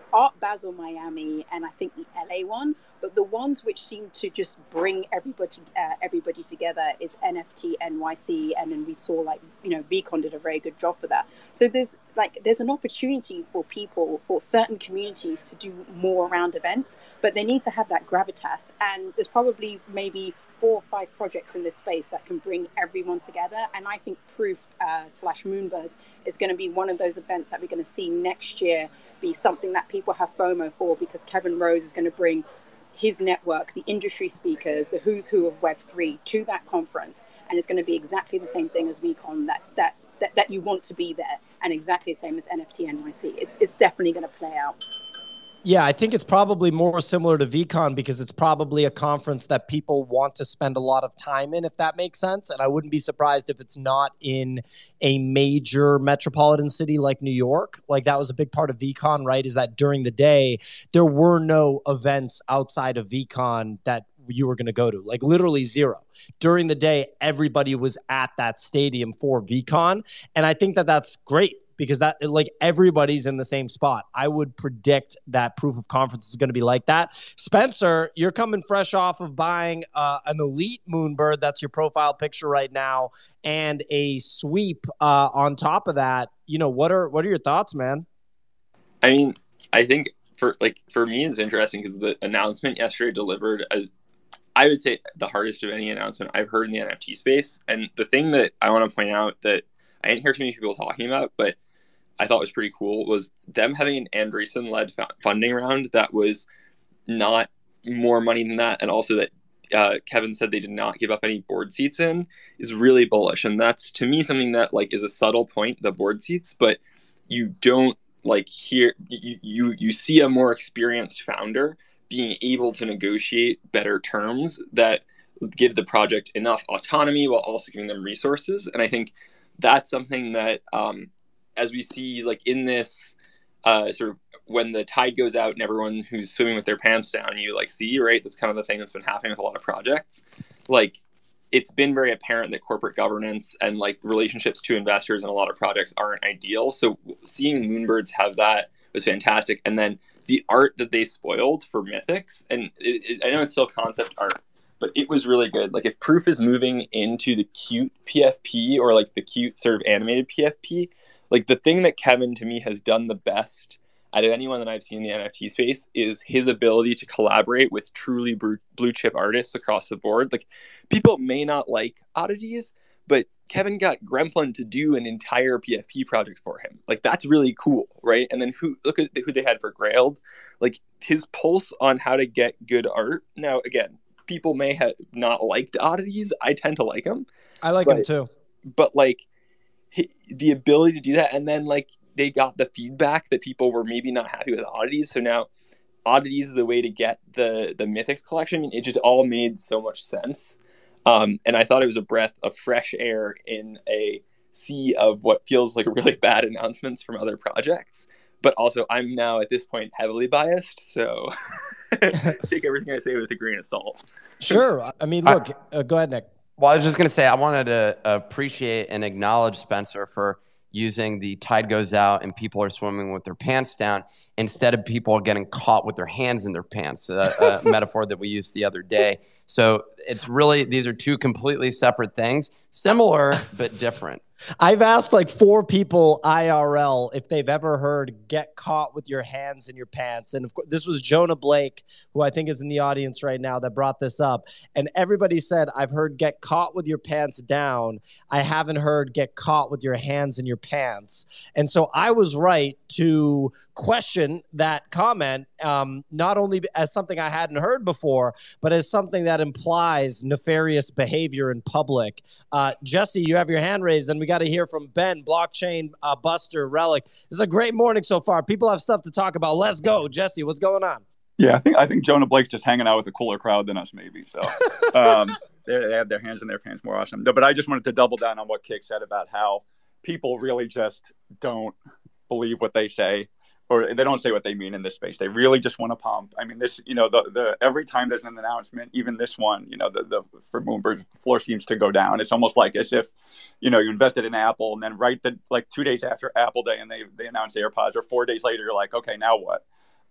Art Basel Miami, and I think the L A one. But the ones which seem to just bring everybody uh, everybody together is N F T N Y C, and then we saw like you know VCon did a very good job for that. So there's like there's an opportunity for people, for certain communities, to do more around events, but they need to have that gravitas. And there's probably maybe four or five projects in this space that can bring everyone together. And I think Proof uh, slash Moonbirds is going to be one of those events that we're going to see next year be something that people have FOMO for, because Kevin Rose is going to bring his network, the industry speakers, the who's who of Web three to that conference. And it's going to be exactly the same thing as VCon, that that that, that you want to be there, and exactly the same as N F T N Y C. It's, it's definitely going to play out. Yeah, I think it's probably more similar to VCon because it's probably a conference that people want to spend a lot of time in, if that makes sense. And I wouldn't be surprised if it's not in a major metropolitan city like New York. Like that was a big part of VCon, right? Is that during the day, there were no events outside of VCon that you were going to go to, like literally zero. During the day, everybody was at that stadium for VCon. And I think that that's great, because that like everybody's in the same spot. I would predict that Proof of Conference is going to be like that. Spencer, you're coming fresh off of buying uh, an elite Moonbird. That's your profile picture right now, and a sweep uh, on top of that. You know, what are what are your thoughts, man? I mean, I think for like for me, it's interesting because the announcement yesterday delivered a, I would say the hardest of any announcement I've heard in the N F T space. And the thing that I want to point out that I didn't hear too many people talking about, but I thought was pretty cool, was them having an Andreessen-led funding round that was not more money than that, and also that uh, Kevin said they did not give up any board seats in, is really bullish. And that's, to me, something that like is a subtle point, the board seats, but you don't like hear, you, you, you see a more experienced founder being able to negotiate better terms that give the project enough autonomy while also giving them resources. And I think that's something that, um, as we see, like in this uh, sort of when the tide goes out and everyone who's swimming with their pants down, you like see, right? That's kind of the thing that's been happening with a lot of projects. Like it's been very apparent that corporate governance and like relationships to investors in a lot of projects aren't ideal. So seeing Moonbirds have that was fantastic. And then the art that they spoiled for Mythics, and it, it, I know it's still concept art, but it was really good. Like if Proof is moving into the cute P F P or like the cute sort of animated P F P, like the thing that Kevin to me has done the best out of anyone that I've seen in the N F T space is his ability to collaborate with truly blue chip artists across the board. Like people may not like oddities, but Kevin got Gremplin to do an entire P F P project for him. Like that's really cool, right? And then who look at who they had for Grailed. Like his pulse on how to get good art. Now again, people may have not liked oddities. I tend to like them. I like but, them too. But like the ability to do that, and then like they got the feedback that people were maybe not happy with oddities, so now oddities is a way to get the the Mythics collection. I mean, it just all made so much sense, um, and I thought it was a breath of fresh air in a sea of what feels like really bad announcements from other projects. But also, I'm now at this point heavily biased, so take everything I say with a grain of salt. Sure. I mean, look, uh, go ahead, Nick. Well, I was just going to say, I wanted to appreciate and acknowledge Spencer for using the tide goes out and people are swimming with their pants down instead of people getting caught with their hands in their pants, a, a metaphor that we used the other day. So it's really, these are two completely separate things, similar but different. I've asked like four people I R L if they've ever heard "get caught with your hands in your pants." And of course, this was Jonah Blake, who I think is in the audience right now, that brought this up. And everybody said, I've heard "get caught with your pants down." I haven't heard "get caught with your hands in your pants." And so I was right to question that comment, um, not only as something I hadn't heard before, but as something that implies nefarious behavior in public. Uh, Jesse, you have your hand raised, and we got to hear from Ben, Blockchain uh, Buster, Relic. This is a great morning so far. People have stuff to talk about. Let's go. Jesse, what's going on? Yeah, I think I think Jonah Blake's just hanging out with a cooler crowd than us, maybe. So um, they they have their hands in their pants more awesome. But I just wanted to double down on what Kick said about how people really just don't believe what they say, or they don't say what they mean in this space. They really just want to pump. I mean, this, you know, the the every time there's an announcement, even this one, you know, the the for Moonbirds, the floor seems to go down. It's almost like as if, you know, you invested in Apple, and then right the like two days after Apple Day, and they they announced AirPods, or four days later, you're like, okay, now what?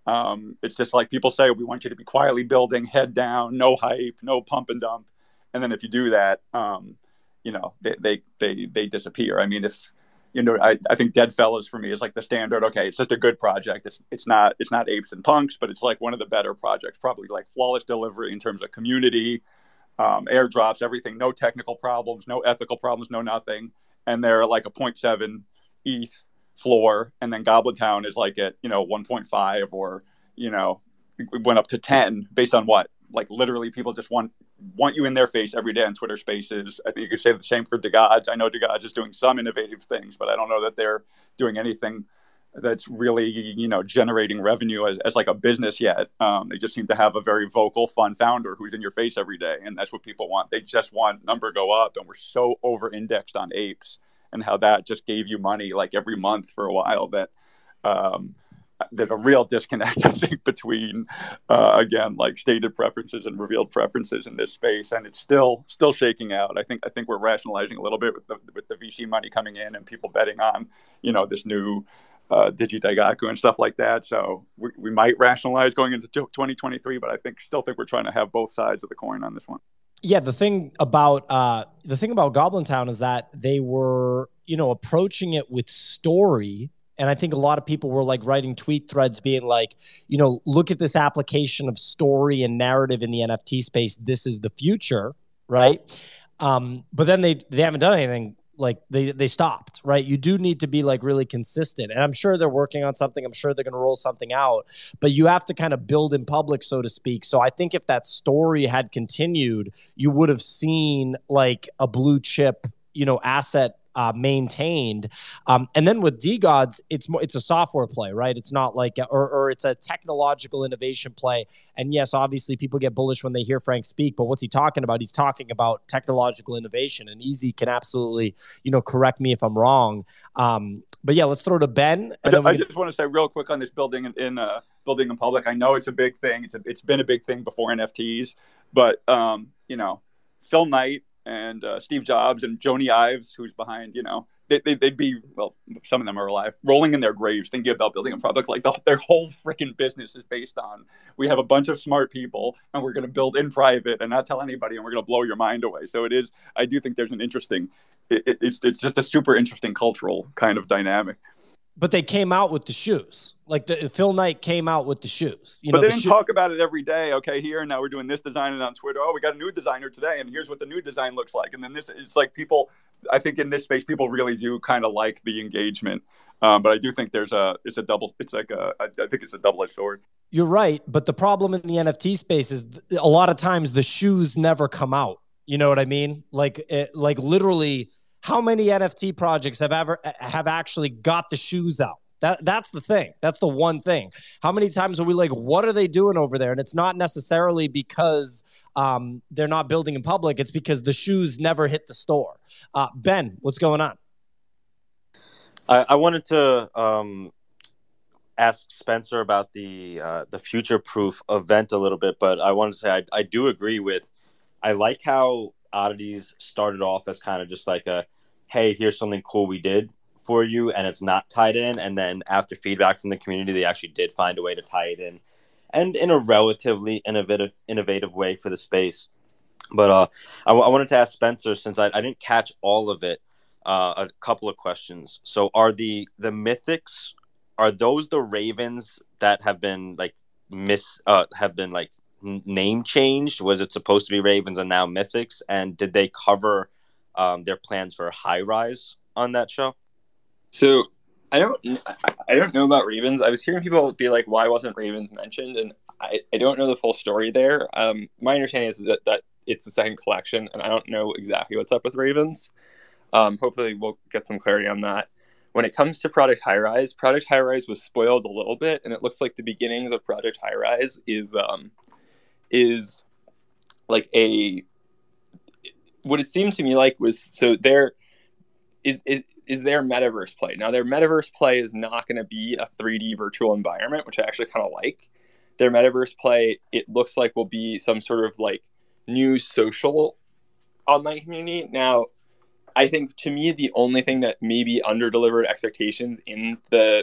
Um, it's just like people say, we want you to be quietly building, head down, no hype, no pump and dump. And then if you do that, um, you know, they, they, they, they disappear. I mean, if, you know, I, I think Dead Fellas for me is like the standard. Okay, it's just a good project. It's it's not it's not apes and punks, but it's like one of the better projects. Probably like flawless delivery in terms of community, um, airdrops, everything. No technical problems, no ethical problems, no nothing. And they're like a zero point seven E T H floor, and then Goblin Town is like at you know one point five or you know it went up to ten based on what? Like literally, people just want want you in their face every day on Twitter Spaces. I think you could say the same for DeGods. I know DeGods is doing some innovative things, but I don't know that they're doing anything that's really you know generating revenue as, as like a business yet. Um, they just seem to have a very vocal, fun founder who's in your face every day, and that's what people want. They just want number go up, and we're so over indexed on apes and how that just gave you money like every month for a while that. Um, There's a real disconnect, I think, between uh, again, like stated preferences and revealed preferences in this space, and it's still still shaking out. I think I think we're rationalizing a little bit with the with the V C money coming in and people betting on, you know, this new uh, Digidaigaku and stuff like that. So we, we might rationalize going into twenty twenty-three, but I think still think we're trying to have both sides of the coin on this one. Yeah, the thing about uh, the thing about Goblin Town is that they were, you know, approaching it with story. And I think a lot of people were like writing tweet threads being like, you know, look at this application of story and narrative in the N F T space. This is the future, right? Um, but then they they haven't done anything. Like they they stopped, right? You do need to be like really consistent. And I'm sure they're working on something. I'm sure they're going to roll something out. But you have to kind of build in public, so to speak. So I think if that story had continued, you would have seen like a blue chip, you know, asset Uh, maintained. Um, and then with DeGods, it's more, it's a software play, right? It's not like, a, or, or it's a technological innovation play. And yes, obviously people get bullish when they hear Frank speak, but what's he talking about? He's talking about technological innovation, and Easy can absolutely, you know, correct me if I'm wrong. Um, but yeah, let's throw to Ben. And I, I can... just want to say real quick on this building in, in uh, building in public. I know it's a big thing. It's a, it's been a big thing before N F Ts, but um, you know, Phil Knight and uh, Steve Jobs and Joni Ives, who's behind, you know, they, they, they'd be, well, some of them are alive, rolling in their graves thinking about building a product. Like the, their whole freaking business is based on, we have a bunch of smart people and we're going to build in private and not tell anybody, and we're going to blow your mind away. So it is, I do think there's an interesting, it, it, it's, it's just a super interesting cultural kind of dynamic. But they came out with the shoes. Like the Phil Knight came out with the shoes. You but know, they the didn't sho- talk about it every day. Okay, here now we're doing this design, and on Twitter, oh, we got a new designer today, and here's what the new design looks like. And then this, it's like people. I think in this space, people really do kind of like the engagement. Um, but I do think there's a, it's a double. It's like a, I, I think it's a double-edged sword. You're right, but the problem in the N F T space is th- a lot of times the shoes never come out. You know what I mean? Like, it, like literally, how many N F T projects have ever have actually got the shoes out? That that's the thing. That's the one thing. How many times are we like, what are they doing over there? And it's not necessarily because um, they're not building in public. It's because the shoes never hit the store. Uh, Ben, what's going on? I, I wanted to um, ask Spencer about the uh, the future proof event a little bit, but I want to say I, I do agree with. I like how Oddities started off as kind of just like a, hey, here's something cool we did for you, and it's not tied in, and then after feedback from the community they actually did find a way to tie it in, and in a relatively innovative innovative way for the space. But uh I, w- I wanted to ask Spencer, since I, I didn't catch all of it, uh a couple of questions. So are the the mythics, are those the ravens that have been like miss uh have been like n- name changed? Was it supposed to be ravens and now mythics? And did they cover um their plans for High Rise on that show? So I don't I don't know about Ravens. I was hearing people be like, why wasn't Ravens mentioned? And I, I don't know the full story there. Um, my understanding is that, that it's the second collection, and I don't know exactly what's up with Ravens. Um, hopefully we'll get some clarity on that. When it comes to Project High Rise, Project High Rise was spoiled a little bit, and it looks like the beginnings of Project High Rise is um, is like a, what it seemed to me like was, so there is is is their metaverse play. Now, their metaverse play is not going to be a three D virtual environment, which I actually kind of like. Their metaverse play, it looks like, will be some sort of like new social online community. Now, I think to me, the only thing that maybe under-delivered expectations in the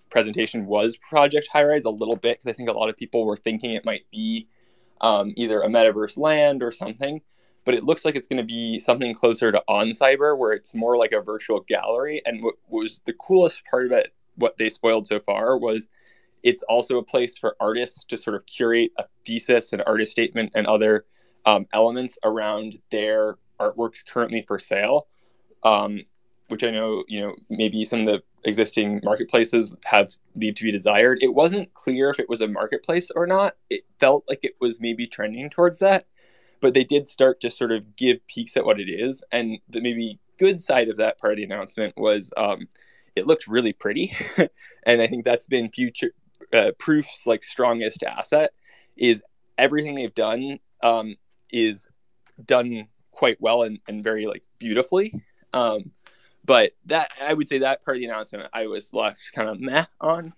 presentation was Project High Rise a little bit, because I think a lot of people were thinking it might be um, either a metaverse land or something. But it looks like it's going to be something closer to On Cyber, where it's more like a virtual gallery. And what was the coolest part of it, what they spoiled so far, was it's also a place for artists to sort of curate a thesis, an artist statement, and other um, elements around their artworks currently for sale, um, which I know, you know, maybe some of the existing marketplaces have leave to be desired. It wasn't clear if it was a marketplace or not. It felt like it was maybe trending towards that, but they did start to sort of give peeks at what it is. And the maybe good side of that part of the announcement was um, it looked really pretty. And I think that's been future uh, Proof's like strongest asset, is everything they've done um, is done quite well and, and very like beautifully. Um, but that, I would say that part of the announcement I was left kind of meh on.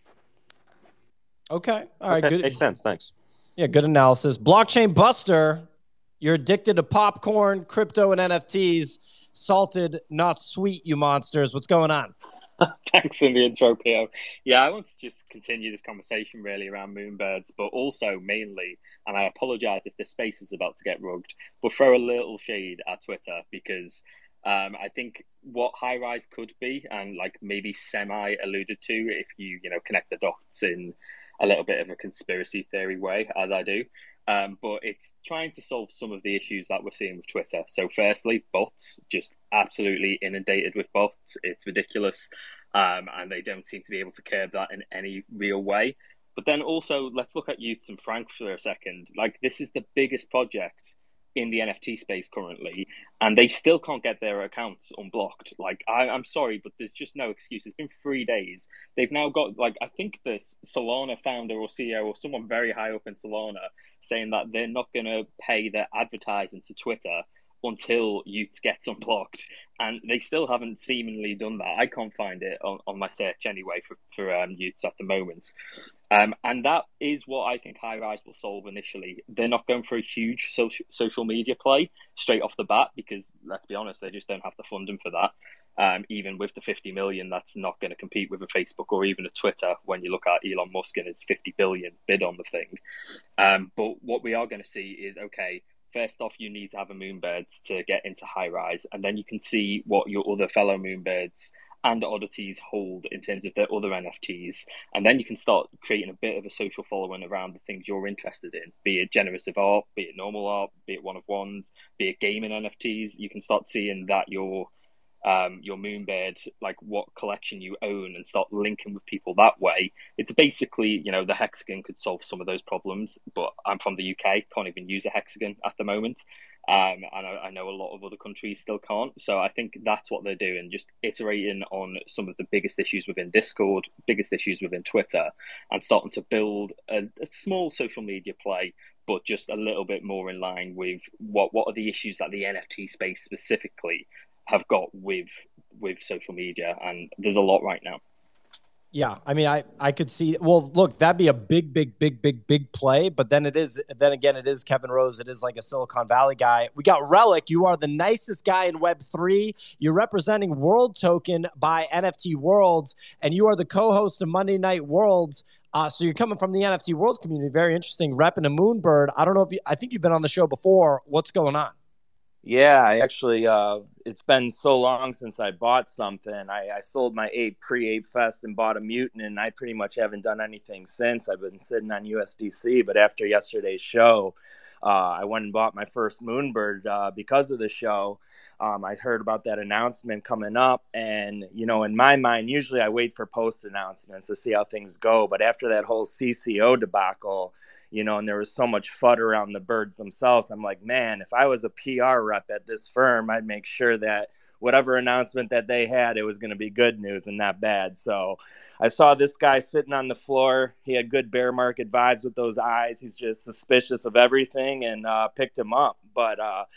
Okay. All right. Okay, Good. makes sense. Thanks. Yeah. Good analysis. Blockchain Buster, you're addicted to popcorn, crypto, and N F Ts. Salted, not sweet, you monsters. What's going on? Thanks for the intro, P O. Yeah, I want to just continue this conversation really around Moonbirds, but also mainly, and I apologize if this space is about to get rugged, but throw a little shade at Twitter, because um, I think what High Rise could be, and like maybe semi alluded to if you, you know, connect the dots in a little bit of a conspiracy theory way, as I do. Um, but it's trying to solve some of the issues that we're seeing with Twitter. So firstly, bots, just absolutely inundated with bots. It's ridiculous. Um, and they don't seem to be able to curb that in any real way. But then also, let's look at Utes and Frank for a second. Like, this is the biggest project in the N F T space currently, and they still can't get their accounts unblocked. Like, I, I'm sorry, but there's just no excuse. It's been three days. They've now got, like, I think this Solana founder or C E O or someone very high up in Solana saying that they're not going to pay their advertising to Twitter until Utes gets unblocked, and they still haven't seemingly done that. I can't find it on, on my search anyway for, for um, Utes at the moment. Um, and that is what I think High Rise will solve initially. They're not going for a huge social, social media play straight off the bat, because let's be honest, they just don't have the funding for that. Um, even with the fifty million, that's not going to compete with a Facebook or even a Twitter when you look at Elon Musk and his fifty billion bid on the thing. Um, but what we are going to see is, okay, first off, you need to have a Moonbirds to get into High Rise, and then you can see what your other fellow Moonbirds and oddities hold in terms of their other N F Ts. And then you can start creating a bit of a social following around the things you're interested in, be it generative art, be it normal art, be it one-of-ones, be it gaming N F Ts. You can start seeing that your um, your Moonbird, like what collection you own, and start linking with people that way. It's basically, you know, the Hexagon could solve some of those problems, but I'm from the U K, can't even use a Hexagon at the moment. Um, and I, I know a lot of other countries still can't. So I think that's what they're doing, just iterating on some of the biggest issues within Discord, biggest issues within Twitter, and starting to build a, a small social media play, but just a little bit more in line with what, what are the issues that the N F T space specifically have got with with social media. And there's a lot right now. Yeah, I mean, I, I could see, well, look, that'd be a big, big, big, big, big play. But then it is, then again, it is Kevin Rose. It is like a Silicon Valley guy. We got Relic. You are the nicest guy in Web three. You're representing World Token by N F T Worlds, and you are the co-host of Monday Night Worlds. Uh, so you're coming from the N F T Worlds community. Very interesting. Repping a Moonbird. I don't know if you, I think you've been on the show before. What's going on? Yeah, I actually, uh, it's been so long since I bought something. I, I sold my ape pre-Ape Fest and bought a Mutant, and I pretty much haven't done anything since. I've been sitting on U S D C, but after yesterday's show, uh, I went and bought my first Moonbird uh, because of the show. Um, I heard about that announcement coming up, and, you know, in my mind, usually I wait for post announcements to see how things go, but after that whole C C O debacle, you know, and there was so much FUD around the birds themselves, I'm like, man, if I was a P R rep at this firm, I'd make sure that whatever announcement that they had, it was going to be good news and not bad. So I saw this guy sitting on the floor. He had good bear market vibes with those eyes. He's just suspicious of everything, and uh, picked him up. But uh,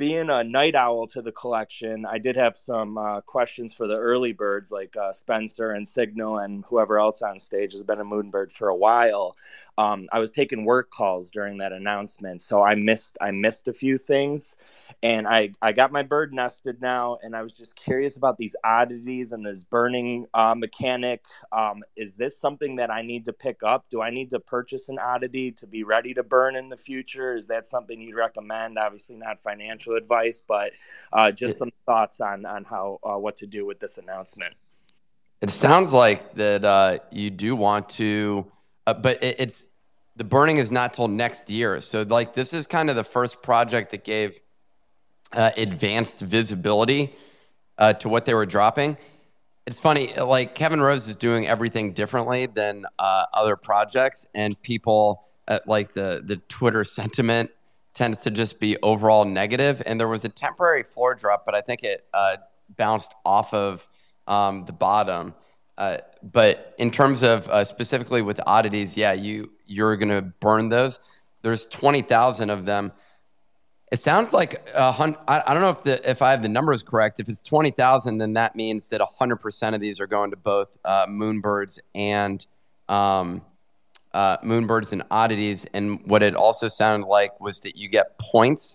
being a night owl to the collection, I did have some uh, questions for the early birds like uh, Spencer and Signal and whoever else on stage has been a Moonbird for a while. Um, I was taking work calls during that announcement, so I missed I missed a few things, and I, I got my bird nested now, and I was just curious about these oddities and this burning uh, mechanic. Um, is this something that I need to pick up? Do I need to purchase an oddity to be ready to burn in the future? Is that something you'd recommend? Obviously not financial advice, but uh, just some thoughts on, on how uh, what to do with this announcement. It sounds like that uh, you do want to, uh, but it, it's the burning is not till next year. So like this is kind of the first project that gave uh, advanced visibility uh, to what they were dropping. It's funny, like Kevin Rose is doing everything differently than uh, other projects, and people uh, like the the Twitter sentiment tends to just be overall negative. And there was a temporary floor drop, but I think it uh, bounced off of um, the bottom. Uh, but in terms of uh, specifically with oddities, yeah, you you're gonna burn those. There's twenty thousand of them. It sounds like a hundred. I, I don't know if the if I have the numbers correct. If it's twenty thousand, then that means that a hundred percent of these are going to both uh, Moonbirds and um, uh, Moonbirds and oddities. And what it also sounded like was that you get points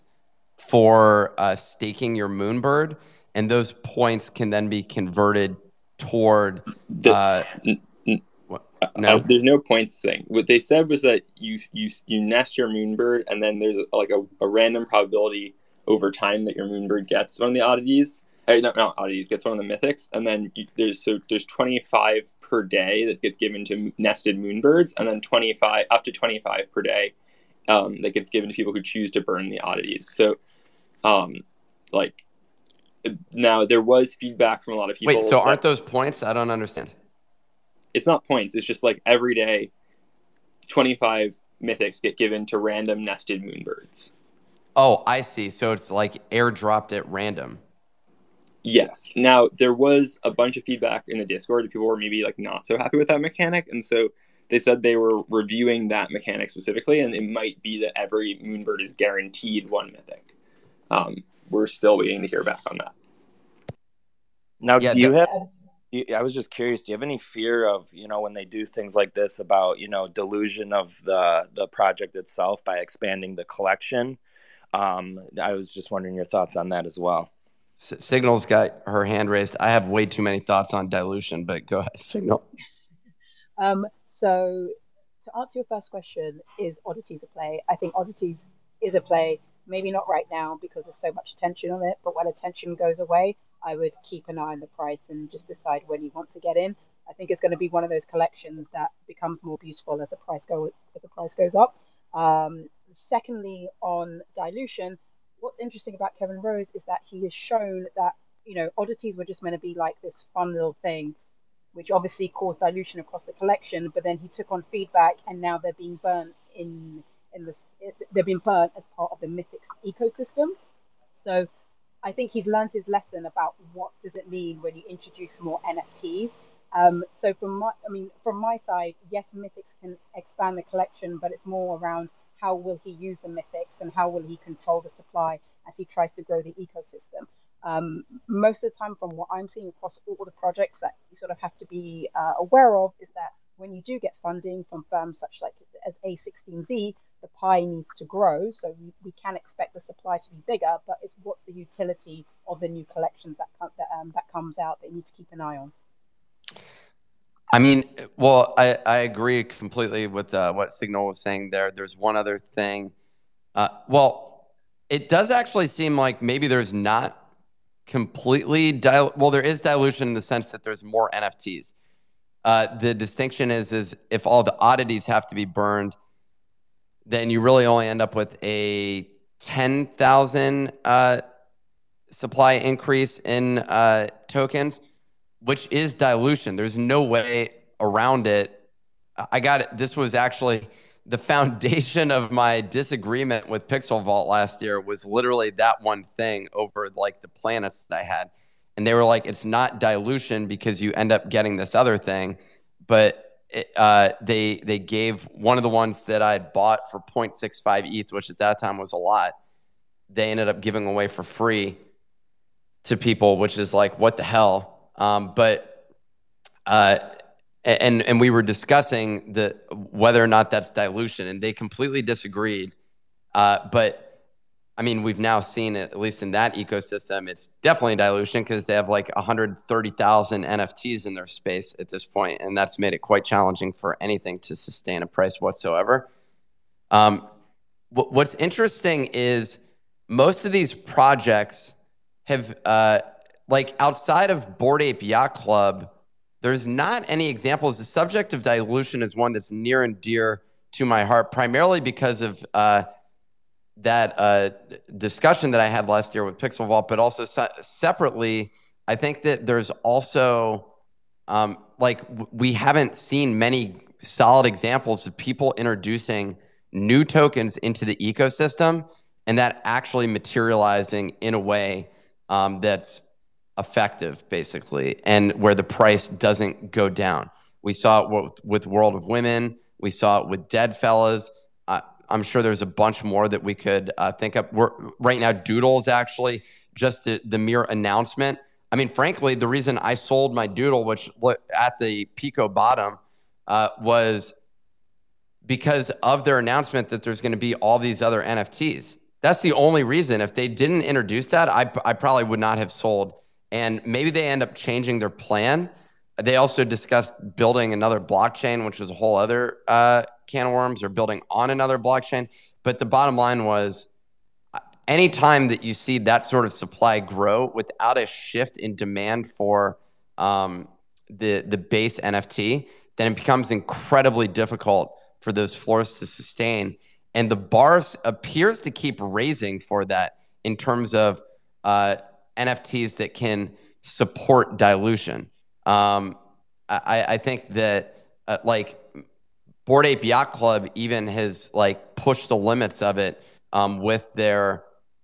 for uh, staking your Moonbird, and those points can then be converted toward. Uh, the, n- what? No, No, there's no points thing. What they said was that you you you nest your Moonbird, and then there's like a, a random probability over time that your Moonbird gets one of the oddities. Uh, no, not oddities, gets one of the mythics, and then you, there's so there's twenty-five per day that gets given to nested Moonbirds, and then twenty-five up to twenty-five per day um, that gets given to people who choose to burn the oddities. So, um, like now there was feedback from a lot of people. wait. So aren't those points? I don't understand. It's not points. It's just like every day, twenty-five mythics get given to random nested Moonbirds. Oh, I see. So it's like airdropped at random. Yes. Now, there was a bunch of feedback in the Discord that people were maybe like not so happy with that mechanic. And so they said they were reviewing that mechanic specifically, and it might be that every Moonbird is guaranteed one mythic. Um, we're still waiting to hear back on that. Now, Yeah, do you the- have? I was just curious. Do you have any fear of, you know, when they do things like this about, you know, delusion of the the project itself by expanding the collection? Um, I was just wondering your thoughts on that as well. S- Signal's got her hand raised. I have way too many thoughts on dilution, but go ahead, Signal. Um, so to answer your first question, is oddities a play? I think oddities is a play. Maybe not right now because there's so much attention on it, but when attention goes away, I would keep an eye on the price and just decide when you want to get in. I think it's going to be one of those collections that becomes more beautiful as the price go as the price goes up. Um, secondly, on dilution, what's interesting about Kevin Rose is that he has shown that, you know, oddities were just meant to be like this fun little thing, which obviously caused dilution across the collection. But then he took on feedback, and now they're being burnt in in this. They're being burnt as part of the Mythics ecosystem. So I think he's learned his lesson about what does it mean when you introduce more N F Ts. Um, so from my, I mean, from my side, yes, Mythics can expand the collection, but it's more around how will he use the Mythics and how will he control the supply as he tries to grow the ecosystem. Um, most of the time, from what I'm seeing across all the projects that you sort of have to be uh, aware of, is that when you do get funding from firms such like as A sixteen Z, the pie needs to grow. So we, we can expect the supply to be bigger, but it's what's the utility of the new collections that come, that, um, that comes out that you need to keep an eye on. I mean, well, I, I agree completely with uh, what Signal was saying there. There's one other thing. Uh, well, it does actually seem like maybe there's not completely dil- well, there is dilution in the sense that there's more N F Ts. Uh, the distinction is, is if all the oddities have to be burned, then you really only end up with a ten thousand uh, supply increase in uh, tokens, which is dilution. There's no way around it. I got it. This was actually the foundation of my disagreement with Pixel Vault last year was literally that one thing over like the planets that I had. And they were like, it's not dilution because you end up getting this other thing. But it, uh, they they gave one of the ones that I had bought for zero point six five E T H, which at that time was a lot. they ended up giving away for free to people, which is like, what the hell? Um, but uh, and and we were discussing the whether or not that's dilution, and they completely disagreed. Uh, but I mean, we've now seen it, at least in that ecosystem, it's definitely dilution because they have like one hundred thirty thousand N F Ts in their space at this point, and that's made it quite challenging for anything to sustain a price whatsoever. Um, w- what's interesting is most of these projects have, uh, like outside of Bored Ape Yacht Club, there's not any examples. The subject of dilution is one that's near and dear to my heart, primarily because of uh, that uh, discussion that I had last year with Pixel Vault, but also se- separately, I think that there's also um, like w- we haven't seen many solid examples of people introducing new tokens into the ecosystem and that actually materializing in a way um, that's effective, basically, and where the price doesn't go down. We saw it with, with World of Women. We saw it with Dead Fellas. Uh, I'm sure there's a bunch more that we could uh, think of. We're, right now, Doodle is actually just the, the mere announcement. I mean, frankly, the reason I sold my Doodle, which at the Pico bottom, uh, was because of their announcement that there's going to be all these other N F Ts. That's the only reason. If they didn't introduce that, I, I probably would not have sold. And maybe they end up changing their plan. They also discussed building another blockchain, which was a whole other uh, can of worms, or building on another blockchain. But the bottom line was, anytime that you see that sort of supply grow without a shift in demand for um, the, the base N F T, then it becomes incredibly difficult for those floors to sustain. And the bar appears to keep raising for that in terms of uh, N F Ts that can support dilution. Um, I, I think that uh, like Bored Ape Yacht Club even has like pushed the limits of it um, with their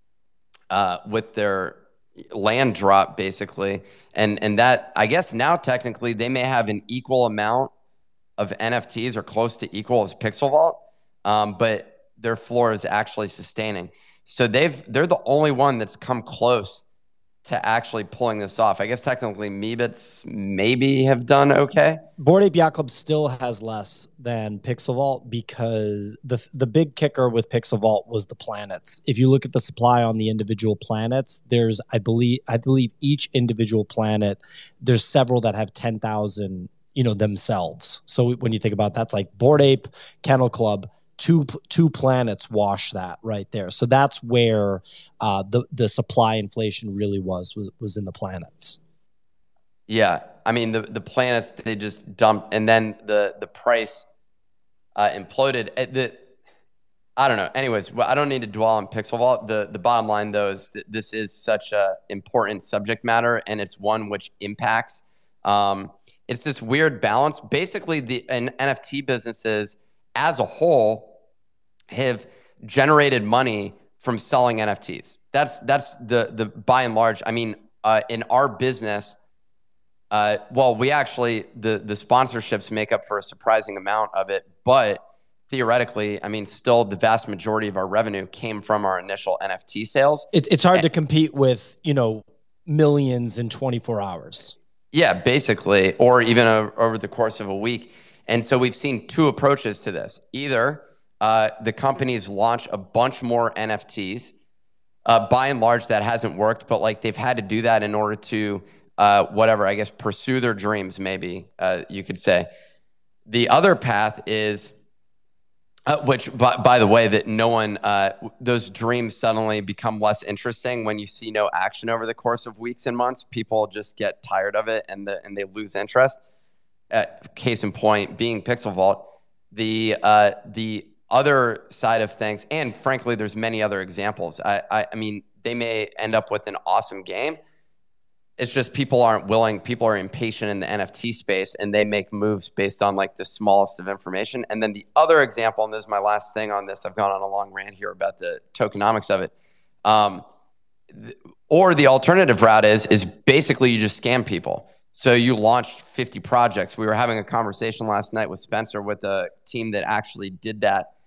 uh, with their land drop, basically, and and that I guess now technically they may have an equal amount of N F Ts or close to equal as Pixel Vault, um, but their floor is actually sustaining. So they've they're the only one that's come close to actually pulling this off. I guess technically Meebits maybe have done okay. Bored Ape Yacht Club still has less than Pixel Vault because the the big kicker with Pixel Vault was the planets. If you look at the supply on the individual planets, there's I believe I believe each individual planet, there's several that have ten thousand, you know, themselves. So when you think about that's like Bored Ape, Kennel Club, two two planets wash that right there. So that's where uh, the the supply inflation really was was was in the planets. Yeah, I mean the the planets they just dumped, and then the the price uh, imploded. At the I don't know. Anyways, I don't need to dwell on Pixel Vault. The the bottom line though is that this is such a important subject matter, and it's one which impacts. Um, it's this weird balance. Basically, the N F T businesses as a whole have generated money from selling N F Ts. That's that's the the by and large. I mean, uh, in our business, uh, well, we actually the the sponsorships make up for a surprising amount of it, but theoretically, I mean, still the vast majority of our revenue came from our initial N F T sales. It, it's hard and, to compete with, you know, millions in twenty-four hours. Yeah, basically, or even a, over the course of a week. And so we've seen two approaches to this. Either uh, the companies launch a bunch more N F Ts. Uh, by and large, that hasn't worked, but like they've had to do that in order to uh, whatever, I guess, pursue their dreams, maybe uh, you could say. The other path is, uh, which, by, by the way, that no one, uh, those dreams suddenly become less interesting when you see no action over the course of weeks and months. People just get tired of it and the, and they lose interest. Uh, case in point being Pixel Vault. The uh, the other side of things, and frankly, there's many other examples. I, I I mean, they may end up with an awesome game. It's just people aren't willing. People are impatient in the N F T space, and they make moves based on like the smallest of information. And then the other example, and this is my last thing on this. I've gone on a long rant here about the tokenomics of it. Um, th- or the alternative route is is basically you just scam people. So you launched fifty projects. We were having a conversation last night with Spencer with a team that actually did that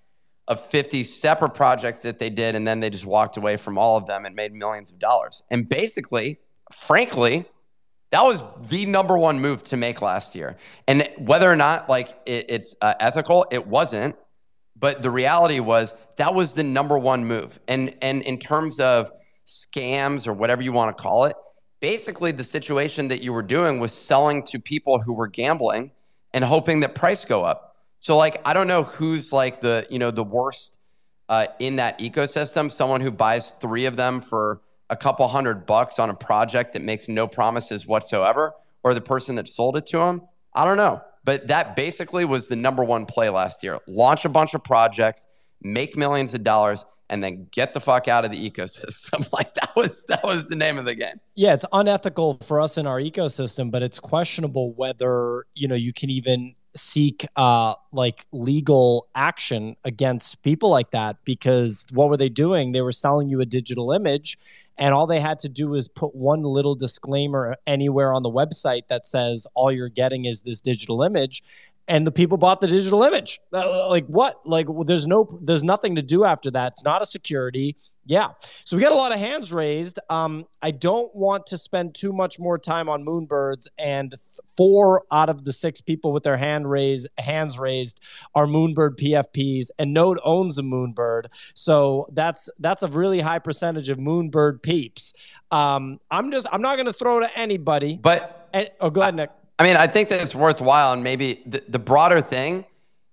of fifty separate projects that they did, and then they just walked away from all of them and made millions of dollars. And basically, frankly, that was the number one move to make last year. And whether or not like it, it's uh, ethical, it wasn't. But the reality was that was the number one move. And and in terms of scams or whatever you want to call it, basically the situation that you were doing was selling to people who were gambling and hoping that price go up. So like, I don't know who's like the, you know, the worst uh, in that ecosystem, someone who buys three of them for a couple hundred bucks on a project that makes no promises whatsoever, or the person that sold it to him. I don't know. But that basically was the number one play last year. Launch a bunch of projects, make millions of dollars, and then get the fuck out of the ecosystem. Like that was that was the name of the game. Yeah, it's unethical for us in our ecosystem, but it's questionable whether, you know, you can even seek uh like legal action against people like that, because what were they doing? They were selling you a digital image, and all they had to do was put one little disclaimer anywhere on the website that says all you're getting is this digital image, and the people bought the digital image. Uh, like what? Like well, there's no there's nothing to do after that. It's not a security. Yeah. So we got a lot of hands raised. Um, I don't want to spend too much more time on Moonbirds, and th- four out of the six people with their hand raised, hands raised are Moonbird P F Ps, and Node owns a Moonbird. So that's that's a really high percentage of Moonbird peeps. Um, I'm just I'm not going to throw to anybody. But and, oh, go ahead, Nick. I mean, I think that it's worthwhile, and maybe the, the broader thing,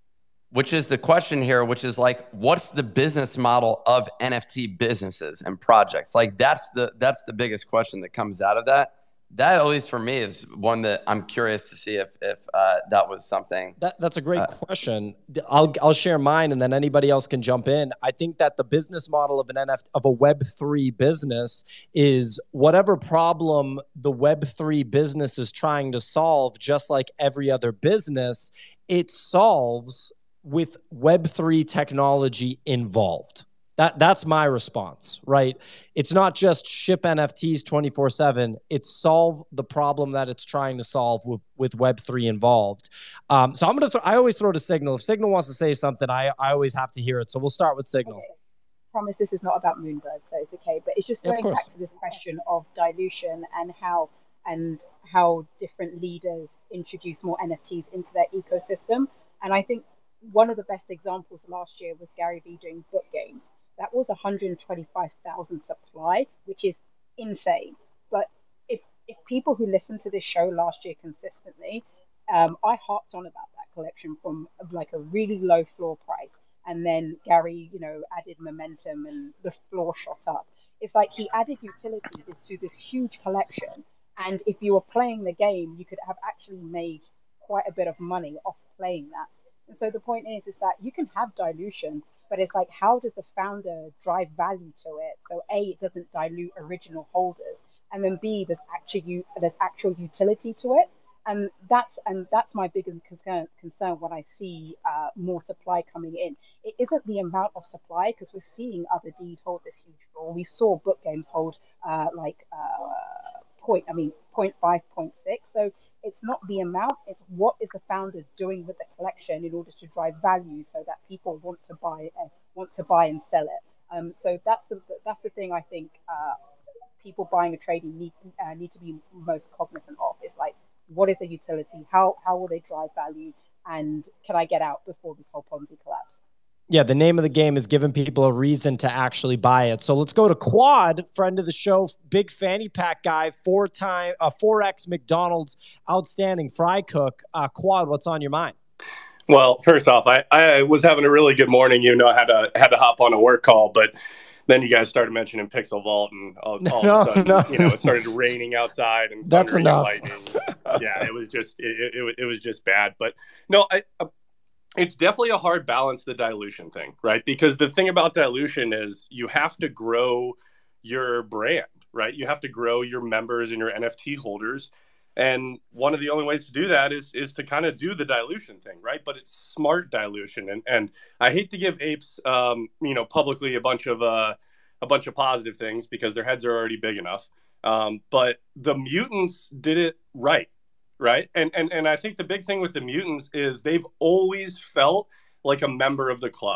which is the question here, which is like, what's the business model of N F T businesses and projects? Like that's the that's the biggest question that comes out of that. That, at least for me, is one that I'm curious to see if if uh, that was something. That, that's a great uh, question. I'll I'll share mine, and then anybody else can jump in. I think that the business model of an N F T, of a Web three business, is whatever problem the Web three business is trying to solve. Just like every other business, it solves with Web three technology involved. That that's my response, right? It's not just ship N F Ts twenty-four seven. It's solve the problem that it's trying to solve with, with Web three involved. Um, so I'm going to, th- I always throw to Signal. If Signal wants to say something, I, I always have to hear it. So we'll start with Signal. Okay. Promise this is not about Moonbird, so it's okay. But it's just Yeah, of going course. back to this question of dilution and how and how different leaders introduce more N F Ts into their ecosystem. And I think one of the best examples last year was Gary Vee doing book games. That was one hundred twenty-five thousand supply, which is insane. But if if people who listened to this show last year consistently, um, I harped on about that collection from like a really low floor price, and then Gary, you know, added momentum and the floor shot up. It's like he added utility to this huge collection, and if you were playing the game, you could have actually made quite a bit of money off playing that. And so the point is, is that you can have dilution, but it's like, how does the founder drive value to it? So A, it doesn't dilute original holders, and then B, there's actually there's actual utility to it, and that's and that's my biggest concern. Concern when I see uh, more supply coming in, it isn't the amount of supply, because we're seeing other Ds hold this huge floor. We saw book games hold uh, like uh, point, I mean, zero point five, zero point six. So it's not the amount, it's what is the founder doing with the collection in order to drive value so that people want to buy uh, want to buy and sell it. Um, so that's the that's the thing I think uh, people buying a trading need uh, need to be most cognizant of. It's like, what is the utility? How how will they drive value? And can I get out before this whole Ponzi collapse? Yeah, the name of the game is giving people a reason to actually buy it. So let's go to Quad, friend of the show, big fanny pack guy, four time, uh, four X McDonald's outstanding fry cook. Uh, Quad, what's on your mind? Well, first off, I, I was having a really good morning, even though I had to had to hop on a work call, but then you guys started mentioning Pixel Vault, and all, all no, of a sudden, no. you know, it started raining outside and That's thundering enough. and lightning. Yeah, it was just it, it, it was just bad. But no, I, I it's definitely a hard balance, the dilution thing, right? Because the thing about dilution is you have to grow your brand, right? You have to grow your members and your N F T holders. And one of the only ways to do that is is to kind of do the dilution thing, right? But it's smart dilution. And and I hate to give apes, um, you know, publicly a bunch of uh, a bunch of positive things because their heads are already big enough. Um, but the mutants did it right. Right. And, and and I think the big thing with the mutants is they've always felt like a member of the club.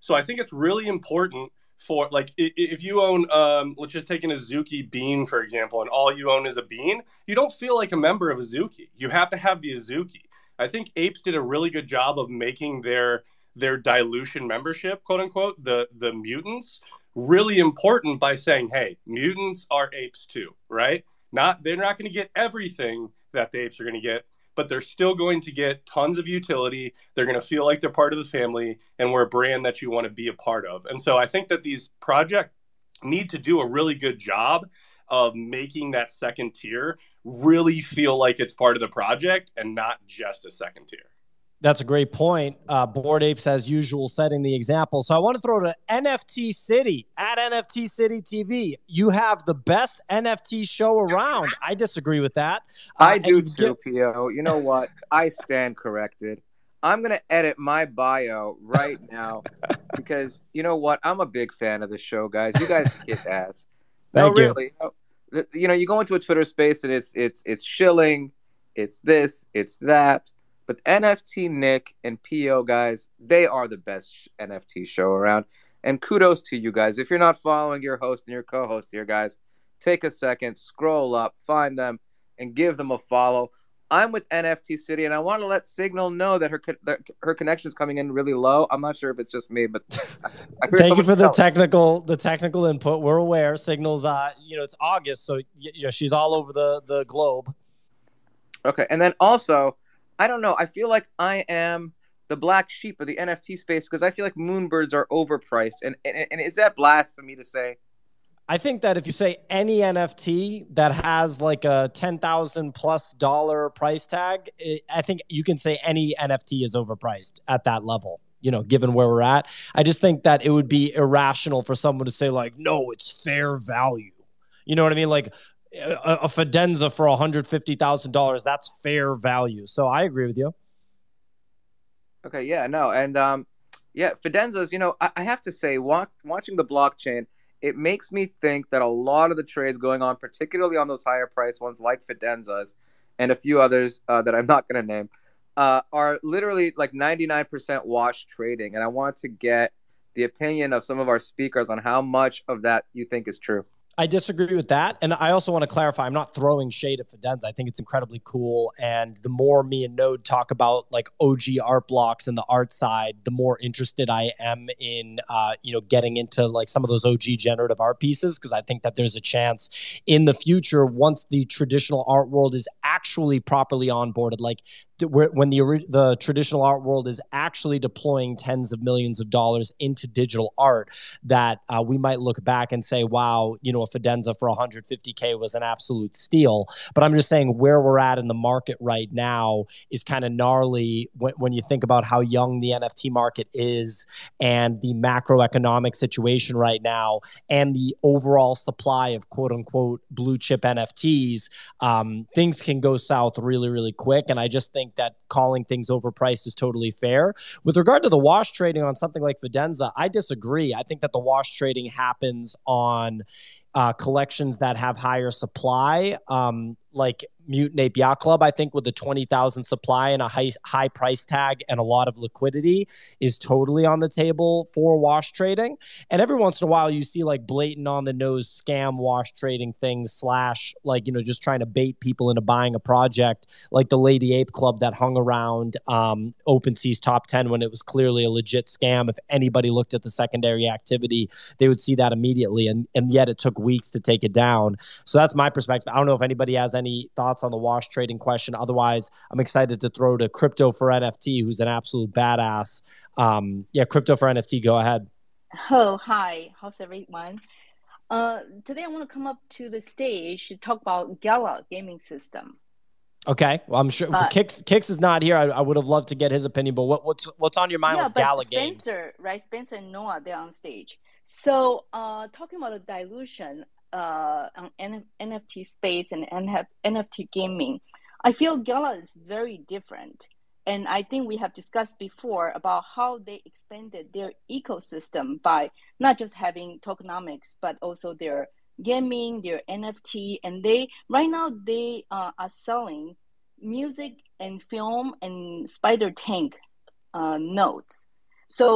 So I think it's really important for, like, if you own, um, let's just take an Azuki bean, for example, and all you own is a bean, you don't feel like a member of Azuki. You have to have the Azuki. I think Apes did a really good job of making their their dilution membership, quote unquote, the the mutants, really important by saying, hey, mutants are apes too, right? Not they're not going to get everything that the apes are going to get, but they're still going to get tons of utility. They're going to feel like they're part of the family, and we're a brand that you want to be a part of. And so I think that these projects need to do a really good job of making that second tier really feel like it's part of the project and not just a second tier. That's a great point. Uh, Bored Apes, as usual, setting the example. So I want to throw to N F T City at N F T City T V. You have the best N F T show around. I disagree with that. Uh, I do you too, get- P O. You know what? I stand corrected. I'm going to edit my bio right now because, you know what? I'm a big fan of the show, guys. You guys kick ass. Thank no, you. really. You know, you know, you go into a Twitter space and it's it's it's shilling, it's this, it's that. But N F T Nick and P O, guys, they are the best N F T show around. And kudos to you guys. If you're not following your host and your co-host here, guys, take a second, scroll up, find them, and give them a follow. I'm with N F T City, and I want to let Signal know that her that her connection is coming in really low. I'm not sure if it's just me, but I hear Thank you someone for the tell- technical the technical input. We're aware. Signals, uh, you know, it's August, so you know she's all over the the globe. Okay, and then also, I don't know. I feel like I am the black sheep of the N F T space because I feel like Moonbirds are overpriced. And and, and is that blasphemy to say? I think that if you say any N F T that has like a ten thousand plus dollar price tag, it, I think you can say any N F T is overpriced at that level, you know, given where we're at. I just think that it would be irrational for someone to say like, no, it's fair value. You know what I mean? Like a, a Fidenza for one hundred fifty thousand dollars, that's fair value. So I agree with you. Okay, yeah, no. And um, yeah, Fidenzas, you know, I, I have to say, walk, watching the blockchain, it makes me think that a lot of the trades going on, particularly on those higher price ones like Fidenzas and a few others uh, that I'm not going to name, uh, are literally like ninety-nine percent wash trading. And I want to get the opinion of some of our speakers on how much of that you think is true. I disagree with that. And I also want to clarify, I'm not throwing shade at Fidenza. I think it's incredibly cool. And the more me and Node talk about like O G art blocks and the art side, the more interested I am in, uh, you know, getting into like some of those O G generative art pieces. Cause I think that there's a chance in the future, once the traditional art world is actually properly onboarded, like the, when the, the traditional art world is actually deploying tens of millions of dollars into digital art, that uh, we might look back and say, wow, you know, a Fidenza for one hundred fifty K was an absolute steal. But I'm just saying where we're at in the market right now is kind of gnarly when, when you think about how young the N F T market is and the macroeconomic situation right now and the overall supply of quote unquote blue chip N F Ts. Um, things can go south really, really quick. And I just think that calling things overpriced is totally fair. With regard to the wash trading on something like Fidenza, I disagree. I think that the wash trading happens on Uh, collections that have higher supply, um, like Mutant Ape Yacht Club, I think with the twenty thousand supply and a high, high price tag and a lot of liquidity is totally on the table for wash trading. And every once in a while you see like blatant on the nose scam wash trading things slash like, you know, just trying to bait people into buying a project like the Lady Ape Club that hung around um, OpenSea's top ten when it was clearly a legit scam. If anybody looked at the secondary activity, they would see that immediately. And, and yet it took weeks to take it down. So that's my perspective. I don't know if anybody has any thoughts on the wash trading question. Otherwise, I'm excited to throw to Crypto for N F T, who's an absolute badass. Um, yeah, Crypto for N F T, go ahead. Hello, hi. How's everyone? Uh, today I want to come up to the stage to talk about Gala gaming system. Okay, well, I'm sure Uh, Kix Kix is not here. I, I would have loved to get his opinion, but what, what's what's on your mind yeah, with but Gala games? Spencer, right? Spencer and Noah, they're on stage. So, uh, talking about the dilution uh, on N- NFT space and N F T gaming, I feel Gala is very different. And I think we have discussed before about how they expanded their ecosystem by not just having tokenomics, but also their gaming, their N F T. And they, right now, they uh, are selling music and film and Spider Tank uh, nodes. So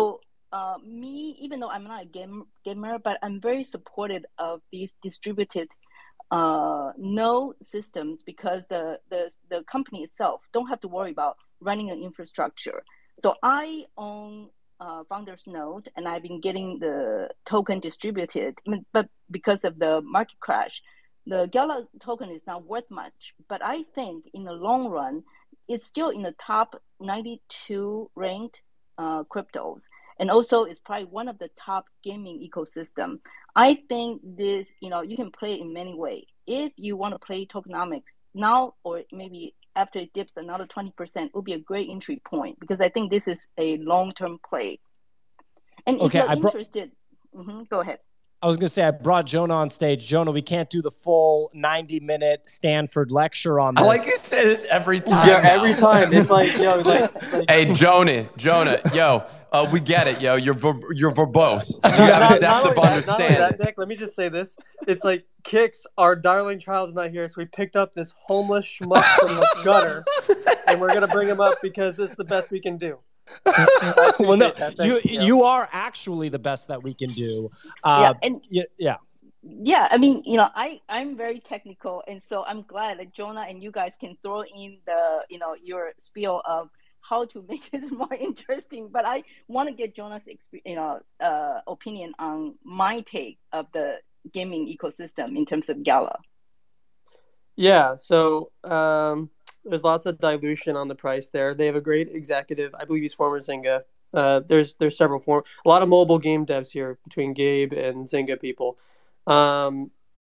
uh, me, even though I'm not a game, gamer, but I'm very supportive of these distributed uh, node systems because the, the, the company itself don't have to worry about running an infrastructure. So I own uh, Founders Node, and I've been getting the token distributed, but because of the market crash, the Gala token is not worth much. But I think in the long run, it's still in the top ninety-two ranked uh, cryptos. And also it's probably one of the top gaming ecosystem. I think this, you know, you can play it in many ways. If you want to play tokenomics now, or maybe after it dips another twenty percent, will be a great entry point because I think this is a long-term play. And if Okay, you're I bro- interested, mm-hmm, go ahead. I was going to say, I brought Jonah on stage. Jonah, we can't do the full ninety minute Stanford lecture on this. I like you say this every time. Yeah, now. every time. It's like, yo, it's like, like Hey, Jonah, Jonah, yo, uh, we get it, yo. You're ver- you're verbose. You Yeah, have not, a depth not, of only that, not only understanding. that, Nick, let me just say this. It's like, Kix, our darling child's not here, so we picked up this homeless schmuck from the gutter, and we're going to bring him up because this is the best we can do. Well, no, that. you Thank you. you are actually the best that we can do. Uh, Yeah, and yeah, yeah. yeah, I mean, you know, I I'm very technical, and so I'm glad that Jonah and you guys can throw in the, you know, your spiel of how to make this more interesting. But I want to get Jonah's, exp- you know, uh, opinion on my take of the gaming ecosystem in terms of Gala. Yeah, so um, there's lots of dilution on the price there. They have a great executive. I believe he's former Zynga. Uh, there's there's several form a lot of mobile game devs here between Gabe and Zynga people. Um,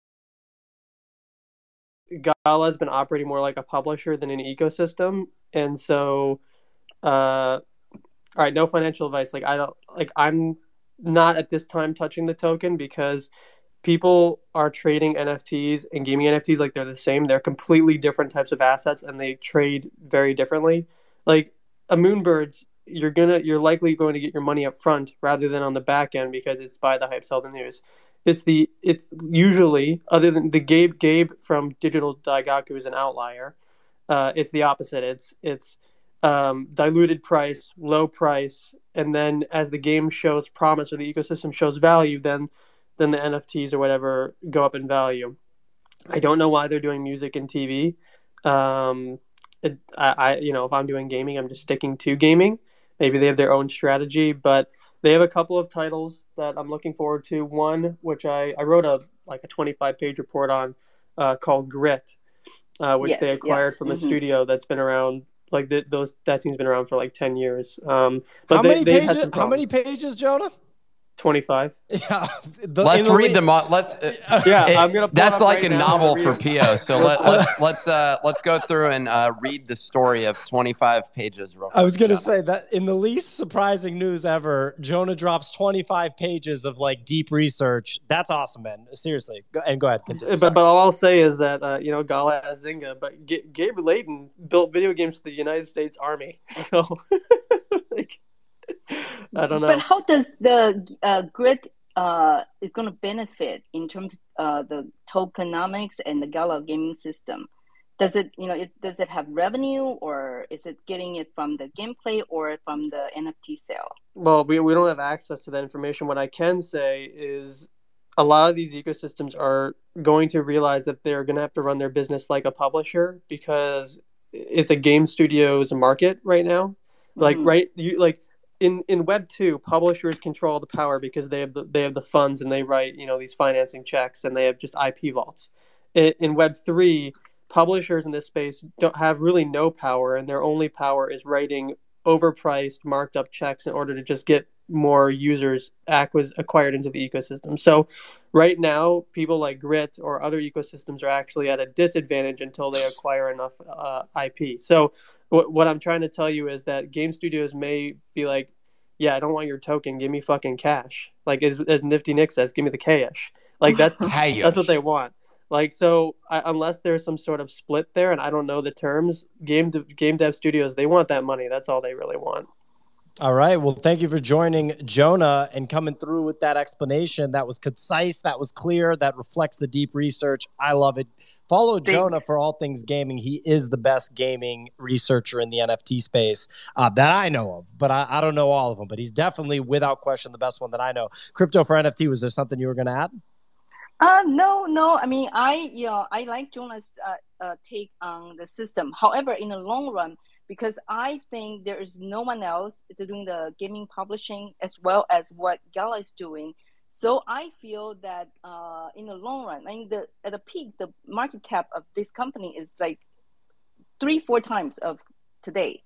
Gala has been operating more like a publisher than an ecosystem, and so, uh, all right, no financial advice. Like I don't like I'm not at this time touching the token because people are trading N F Ts and gaming N F Ts like they're the same. They're completely different types of assets, and they trade very differently. Like a Moonbirds, you're gonna you're likely going to get your money up front rather than on the back end because it's buy the hype, sell the news. It's the it's usually, other than the Gabe Gabe from Digital Daigaku is an outlier. Uh, it's the opposite. It's it's um, diluted price, low price, and then as the game shows promise or the ecosystem shows value, then then the N F Ts or whatever go up in value. I don't know why they're doing music and T V. Um, it, I, I you know if I'm doing gaming, I'm just sticking to gaming. Maybe they have their own strategy, but they have a couple of titles that I'm looking forward to. One, which I, I wrote a like a twenty-five page report on, uh, called Grit, uh, which Yes, they yeah. acquired from a Mhm. studio that's been around like the, those that team's been around for like ten years. Um, but How they, many they've had pages? some How many problems. pages, Jonah? twenty-five. Yeah. The, Let's in the read le- them. all- Let's. uh, Yeah, it- I'm gonna pull it That's up like right a now. novel Read for it. P O. So Real let, quick. let's let's uh, let's go through and uh, read the story of twenty-five pages. Real I was quick, gonna Jonah. say that in the least surprising news ever, Jonah drops twenty-five pages of like deep research. That's awesome, man. Seriously. Go, and go ahead. Continue. But but all I'll say is that uh, you know Gala has Zynga, but G- Gabe Layden built video games for the United States Army. So like, I don't know. But how does the uh, grid uh, is going to benefit in terms of uh, the tokenomics and the Gala gaming system? Does it, you know, it, does it have revenue, or is it getting it from the gameplay or from the N F T sale? Well, we we don't have access to that information. What I can say is a lot of these ecosystems are going to realize that they're going to have to run their business like a publisher because it's a game studio's market right now. Like Mhm. right, you like in, in Web two, publishers control the power because they have the they have the funds and they write you know these financing checks and they have just I P vaults. In, in Web three, publishers in this space don't have really no power, and their only power is writing overpriced, marked up checks in order to just get more users acquis- acquired into the ecosystem. So right now, people like Grit or other ecosystems are actually at a disadvantage until they acquire enough uh, I P. So w- what I'm trying to tell you is that game studios may be like, yeah, I don't want your token. Give me fucking cash. Like as, as Nifty Nick says, give me the cash. Like that's Cash. that's what they want. Like so, I, unless there's some sort of split there, and I don't know the terms, game de- game dev studios they want that money. That's all they really want. All right. Well, thank you for joining Jonah and coming through with that explanation. That was concise. That was clear. That reflects the deep research. I love it. Follow Jonah for all things gaming. He is the best gaming researcher in the N F T space uh, that I know of, but I, I don't know all of them. But he's definitely, without question, the best one that I know. Crypto for N F T, was there something you were going to add? Uh, no, no. I mean, I, you know, I like Jonah's uh, uh, take on the system. However, in the long run, because I think there is no one else doing the gaming publishing as well as what Gala is doing. So I feel that uh, in the long run, I mean, the, at the peak, the market cap of this company is like three, four times of today.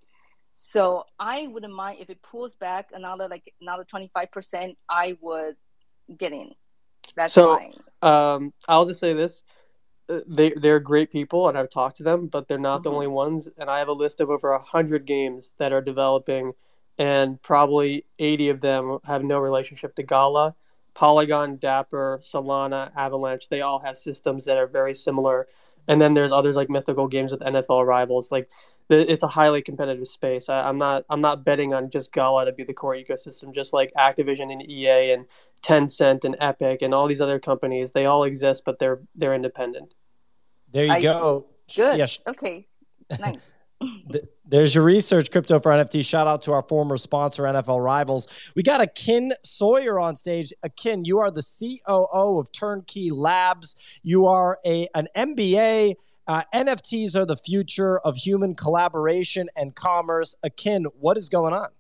So I wouldn't mind if it pulls back another like another twenty-five percent. I would get in. That's so, fine. Um, I'll just say this. They, they're great people, and I've talked to them, but they're not Mm-hmm. the only ones. And I have a list of over one hundred games that are developing, and probably eighty of them have no relationship to Gala. Polygon, Dapper, Solana, Avalanche, they all have systems that are very similar. And then there's others like Mythical Games with N F L Rivals. Like, it's a highly competitive space. I, I'm not I'm not betting on just Gala to be the core ecosystem, just like Activision and E A and Tencent and Epic and all these other companies. They all exist, but they're they're independent. There you I go. Good. Yes. Okay. Nice. There's your research, Crypto for N F T. Shout out to our former sponsor, N F L Rivals. We got Akin Sawyer on stage. Akin, you are the C O O of Turnkey Labs. You are a an M B A. Uh, N F Ts are the future of human collaboration and commerce. Akin, what is going on?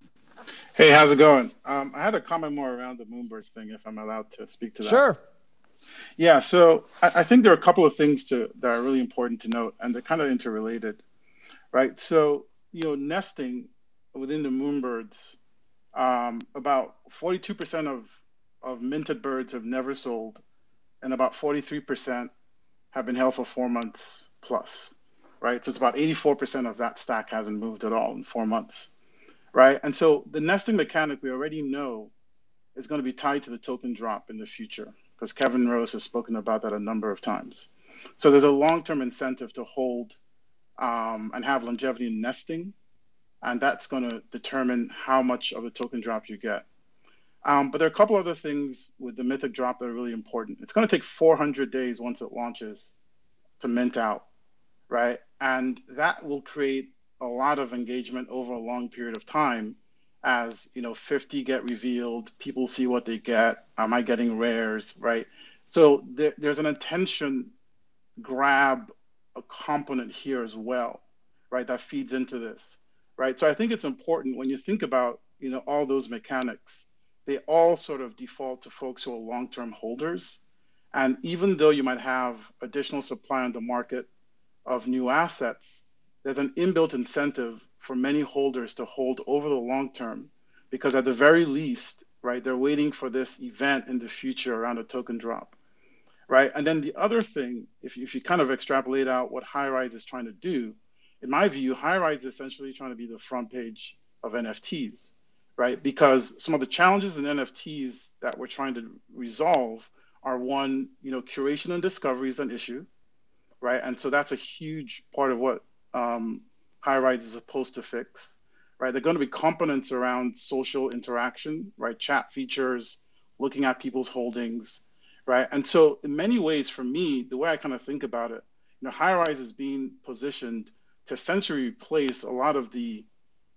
Hey, how's it going? Um, I had a comment more around the Moonbirds thing, if I'm allowed to speak to that. Sure. Yeah, so I, I think there are a couple of things to that are really important to note, and they're kind of interrelated, right? So, you know, nesting within the Moonbirds, um, about forty-two percent of, of minted birds have never sold, and about forty-three percent have been held for four months plus, right? So it's about eighty-four percent of that stack hasn't moved at all in four months, right? And so the nesting mechanic we already know is going to be tied to the token drop in the future, because Kevin Rose has spoken about that a number of times. So there's a long-term incentive to hold um, and have longevity in nesting, and that's going to determine how much of the token drop you get. Um, but there are a couple other things with the Mythic drop that are really important. It's going to take four hundred days once it launches to mint out, right? And that will create a lot of engagement over a long period of time as, you know, fifty get revealed, people see what they get. Am I getting rares, right? So there, there's an attention grab a component here as well, right? That feeds into this, right? So I think it's important when you think about, you know, all those mechanics, they all sort of default to folks who are long-term holders. And even though you might have additional supply on the market of new assets, there's an inbuilt incentive for many holders to hold over the long term, because at the very least, right, they're waiting for this event in the future around a token drop, right? And then the other thing, if you, if you kind of extrapolate out what Highrise is trying to do, in my view, Highrise is essentially trying to be the front page of N F Ts, right? Because some of the challenges in N F Ts that we're trying to resolve are, one, you know, curation and discovery is an issue, right? And so that's a huge part of what um, Highrise is supposed to fix, right? There are going to be components around social interaction, right? Chat features, looking at people's holdings, right? And so in many ways, for me, the way I kind of think about it, you know, Highrise is being positioned to essentially replace a lot of the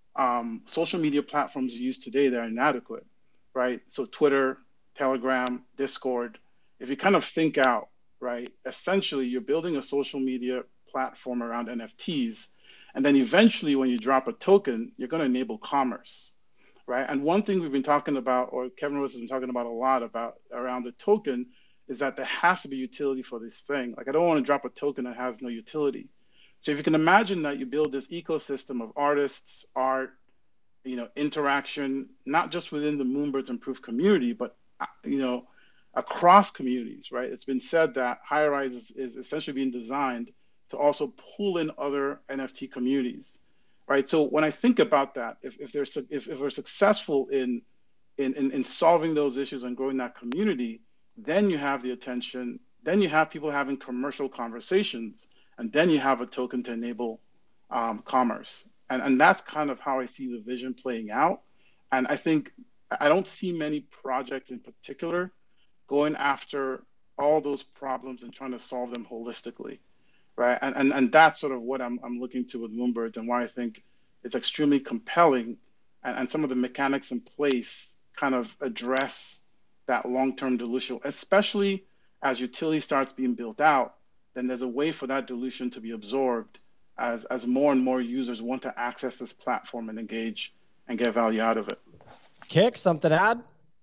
um, social media platforms used today that are inadequate, right? So Twitter, Telegram, Discord, if you kind of think out, right, essentially you're building a social media platform around N F Ts. And then eventually when you drop a token, you're going to enable commerce, right? And one thing we've been talking about, or Kevin Rose has been talking about a lot about around the token, is that there has to be utility for this thing. Like, I don't want to drop a token that has no utility. So if you can imagine that you build this ecosystem of artists, art, you know, interaction, not just within the Moonbirds and Proof community, but, you know, across communities, right? It's been said that Highrise is, is essentially being designed to also pull in other N F T communities, right? So when I think about that, if, if, there's, if, if we're successful in, in, in, in solving those issues and growing that community, then you have the attention, then you have people having commercial conversations, and then you have a token to enable um, commerce. And, and that's kind of how I see the vision playing out. And I think I don't see many projects in particular going after all those problems and trying to solve them holistically, right? And and, and that's sort of what I'm, I'm looking to with Moonbirds and why I think it's extremely compelling. And, and some of the mechanics in place kind of address that long-term dilution, especially as utility starts being built out, then there's a way for that dilution to be absorbed as, as more and more users want to access this platform and engage and get value out of it. Kick, something to add?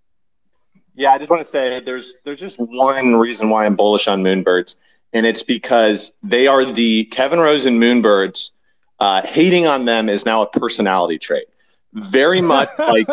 Yeah, I just want to say there's there's just one reason why I'm bullish on Moonbirds, and it's because they are the Kevin Rose and Moonbirds. Uh, hating on them is now a personality trait. Very much like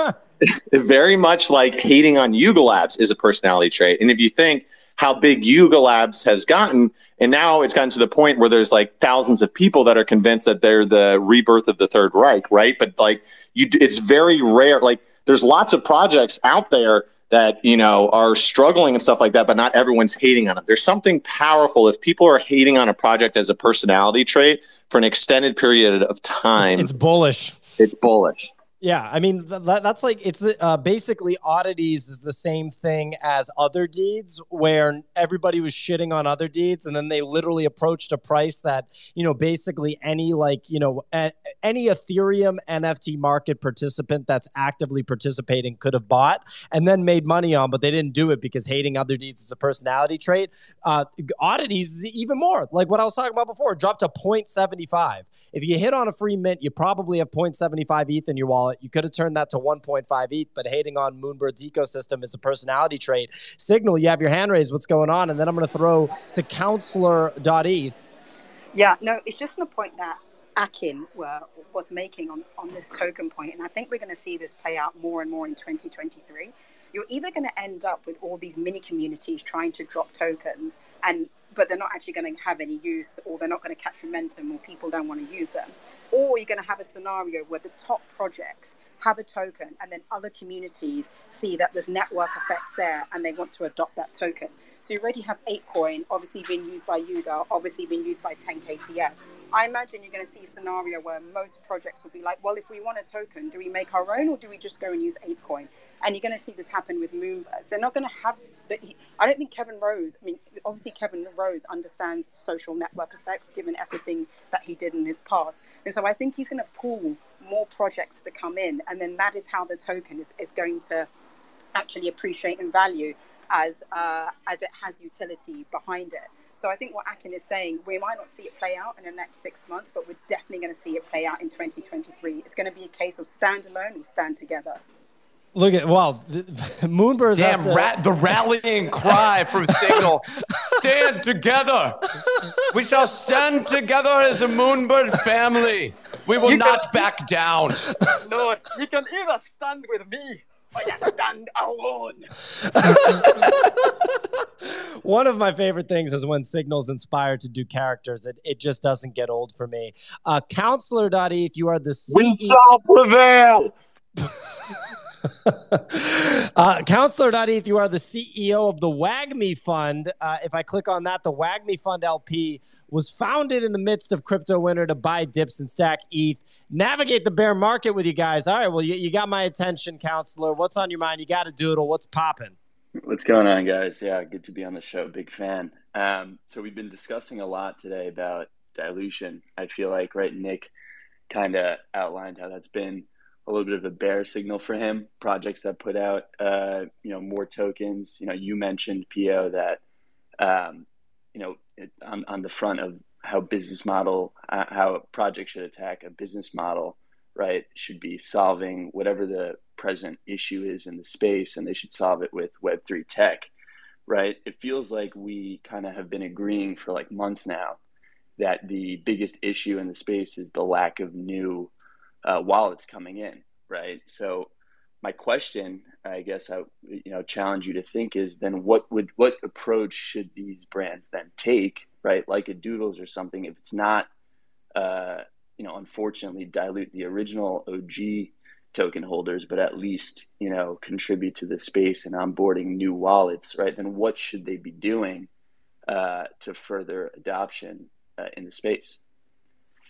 very much like hating on Yuga Labs is a personality trait. And if you think how big Yuga Labs has gotten, and now it's gotten to the point where there's like thousands of people that are convinced that they're the rebirth of the Third Reich, right? But like you, it's very rare. Like there's lots of projects out there that, you know, are struggling and stuff like that, but not everyone's hating on it. There's something powerful if people are hating on a project as a personality trait for an extended period of time. It's bullish. It's bullish. Yeah, I mean, th- that's like, it's the, uh, basically Oddities is the same thing as Other Deeds, where everybody was shitting on Other Deeds, and then they literally approached a price that, you know, basically any like, you know, a- any Ethereum N F T market participant that's actively participating could have bought and then made money on, but they didn't do it because hating Other Deeds is a personality trait. Uh, Oddities is even more, like what I was talking about before, dropped to zero point seven five. If you hit on a free mint, you probably have zero point seven five E T H in your wallet. You could have turned that to one point five E T H, but hating on Moonbird's ecosystem is a personality trait. Signal, you have your hand raised. What's going on? And then I'm going to throw to counselor dot E T H. Yeah, no, it's just the point that Akin were, was making on, on this token point, and I think we're going to see this play out more and more in twenty twenty-three. You're either going to end up with all these mini communities trying to drop tokens, and but they're not actually going to have any use, or they're not going to catch momentum, or people don't want to use them. Or you're going to have a scenario where the top projects have a token and then other communities see that there's network effects there and they want to adopt that token. So you already have ApeCoin, obviously being used by Yuga, obviously being used by ten K T F. I imagine you're going to see a scenario where most projects will be like, well, if we want a token, do we make our own or do we just go and use ApeCoin? And you're going to see this happen with Moonbirds. They're not going to have the, I don't think Kevin Rose, I mean, obviously Kevin Rose understands social network effects given everything that he did in his past. And so I think he's going to pull more projects to come in. And then that is how the token is, is going to actually appreciate in value as uh, as it has utility behind it. So I think what Akin is saying, we might not see it play out in the next six months, but we're definitely going to see it play out in twenty twenty-three. It's going to be a case of stand alone or stand together. Look at, well, Moonbirds. Damn, to... rat, the rallying cry from Signal. Stand together. We shall stand together as a Moonbird family. We will You not can- back down. No, you can either stand with me or you stand alone. One of my favorite things is when Signal's inspired to do characters. It, it just doesn't get old for me. Uh, counselor dot E T H, you are the C E O. We shall prevail. uh, counselor dot E T H, you are the C E O of the WAGMI Fund. Uh, if I click on that, the WAGMI Fund L P was founded in the midst of crypto winter to buy dips and stack E T H. Navigate the bear market with you guys. All right, well, you, you got my attention, counselor. What's on your mind? You got a doodle. What's popping? What's going on, guys? Yeah, good to be on the show. Big fan. Um, so we've been discussing a lot today about dilution. I feel like, right, Nick kind of outlined how that's been a little bit of a bear signal for him. Projects that put out, uh, you know, more tokens. You know, you mentioned, P O, that, um, you know, it, on, on the front of how business model, uh, how a project should attack a business model, right, should be solving whatever the present issue is in the space, and they should solve it with Web three tech, right? It feels like we kind of have been agreeing for like months now that the biggest issue in the space is the lack of new uh, wallets coming in, right? So my question, I guess I you know challenge you to think is then what would what approach should these brands then take, right? Like a Doodles or something, if it's not uh, you know unfortunately dilute the original O G token holders, but at least, you know, contribute to the space and onboarding new wallets, right? Then what should they be doing uh, to further adoption uh, in the space?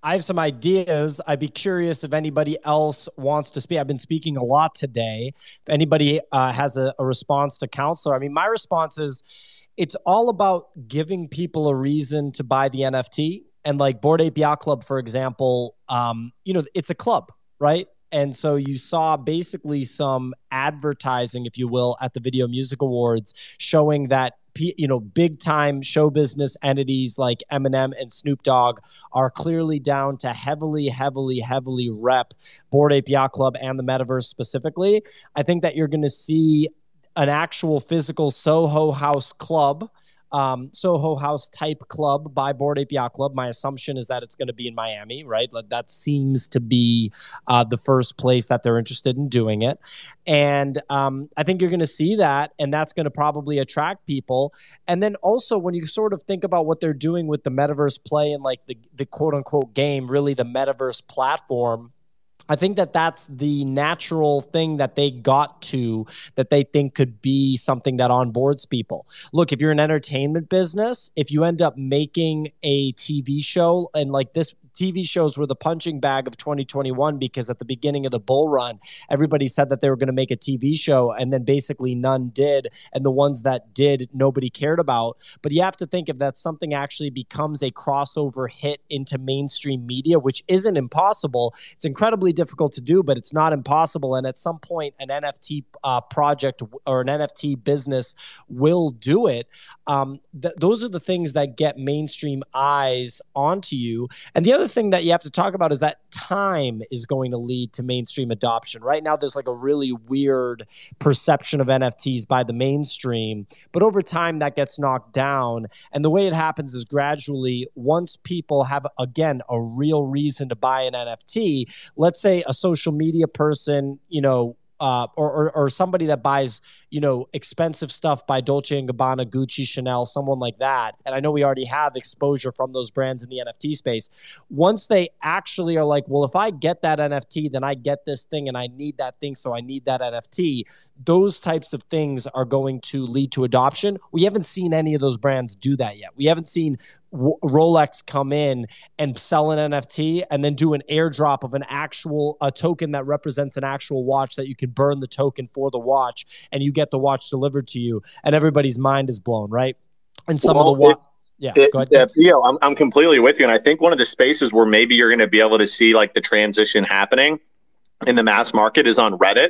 I have some ideas. I'd be curious if anybody else wants to speak. I've been speaking a lot today. If anybody uh, has a, a response to Counselor, I mean, my response is it's all about giving people a reason to buy the N F T. And like Bored Ape Yacht Club, for example, um, you know, it's a club, right? And so you saw basically some advertising, if you will, at the Video Music Awards showing that, you know, big time show business entities like Eminem and Snoop Dogg are clearly down to heavily, heavily, heavily rep Bored Ape Yacht Club and the metaverse specifically. I think that you're going to see an actual physical Soho House club, um, Soho House type club by Bored Ape Yacht Club. My assumption is that it's going to be in Miami, right? Like that seems to be uh, the first place that they're interested in doing it. And um, I think you're going to see that, and that's going to probably attract people. And then also when you sort of think about what they're doing with the metaverse play and like the, the quote unquote game, really the metaverse platform, I think that that's the natural thing that they got to that they think could be something that onboards people. Look, if you're an entertainment business, if you end up making a T V show, and like this T V shows were the punching bag of twenty twenty-one, because at the beginning of the bull run, everybody said that they were going to make a T V show, and then basically none did. And the ones that did, nobody cared about. But you have to think if that something actually becomes a crossover hit into mainstream media, which isn't impossible. It's incredibly difficult to do, but it's not impossible. And at some point, an N F T uh, project or an N F T business will do it. Um, th- those are the things that get mainstream eyes onto you. And the other thing that you have to talk about is that time is going to lead to mainstream adoption. Right now, there's like a really weird perception of N F Ts by the mainstream, but over time that gets knocked down. And the way it happens is gradually, once people have, again, a real reason to buy an N F T, let's say a social media person, you know, Uh, or, or or somebody that buys, you know, expensive stuff by Dolce and Gabbana, Gucci, Chanel, someone like that. And I know we already have exposure from those brands in the N F T space. Once they actually are like, well, if I get that N F T, then I get this thing and I need that thing, so I need that N F T. Those types of things are going to lead to adoption. We haven't seen any of those brands do that yet. We haven't seen w- Rolex come in and sell an N F T and then do an airdrop of an actual a token that represents an actual watch that you can burn the token for the watch and you get the watch delivered to you, and everybody's mind is blown, right? And some well, of the watch. Yeah, it, go ahead. Uh, Theo, I'm, I'm completely with you. And I think one of the spaces where maybe you're going to be able to see like the transition happening in the mass market is on Reddit.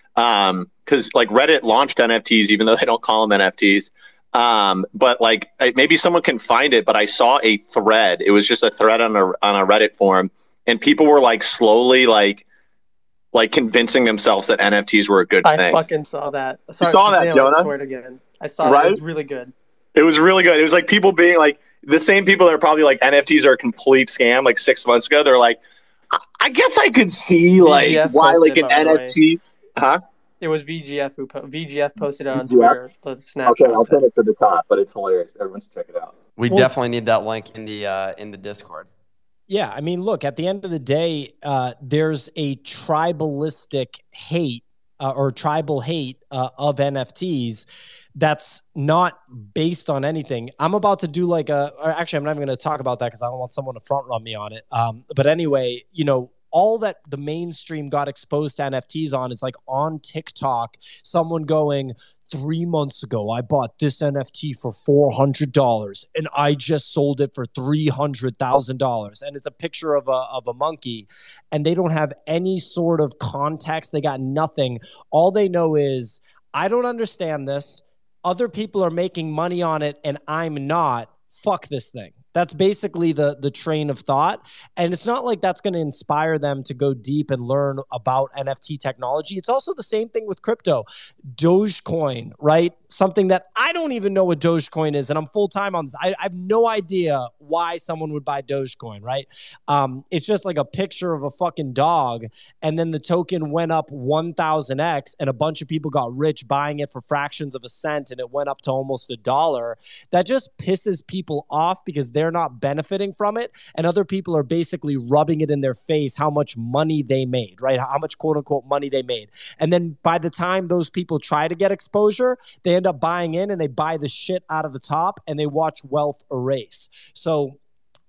Um, cause like Reddit launched N F Ts, even though they don't call them N F Ts. Um, but like maybe someone can find it, but I saw a thread. It was just a thread on a, on a Reddit forum, and people were like slowly like, like convincing themselves that N F Ts were a good I thing. I fucking saw that. Sorry, you saw that, Dale, Jonah? I swear to God. I saw right? it. It was really good. It was really good. It was like people being like, the same people that are probably like N F Ts are a complete scam like six months ago. They're like, I, I guess I could see like V G F why like posted, an by the N F T. Huh? It was V G F who po- V G F posted it on V G F? Twitter. The snapshot. Okay, I'll put it to the top, but it's hilarious. Everyone should check it out. We Well- definitely need that link in the uh, in the Discord. Yeah, I mean, look, at the end of the day, uh, there's a tribalistic hate uh, or tribal hate uh, of N F Ts that's not based on anything. I'm about to do like a, or actually, I'm not even going to talk about that because I don't want someone to front run me on it. Um, but anyway, you know, all that the mainstream got exposed to N F Ts on is like on TikTok, someone going, three months ago, I bought this N F T for four hundred dollars and I just sold it for three hundred thousand dollars. And it's a picture of a, of a monkey, and they don't have any sort of context. They got nothing. All they know is, I don't understand this. Other people are making money on it and I'm not. Fuck this thing. That's basically the the train of thought. And it's not like that's going to inspire them to go deep and learn about N F T technology. It's also the same thing with crypto. Dogecoin, right? Something that I don't even know what Dogecoin is, and I'm full-time on this. I, I have no idea why someone would buy Dogecoin, right? Um, it's just like a picture of a fucking dog, and then the token went up one thousand x, and a bunch of people got rich buying it for fractions of a cent, and it went up to almost a dollar. That just pisses people off because they're not benefiting from it, and other people are basically rubbing it in their face how much money they made, right? How much quote-unquote money they made. And then by the time those people try to get exposure, they end up buying in and they buy the shit out of the top and they watch wealth erase. So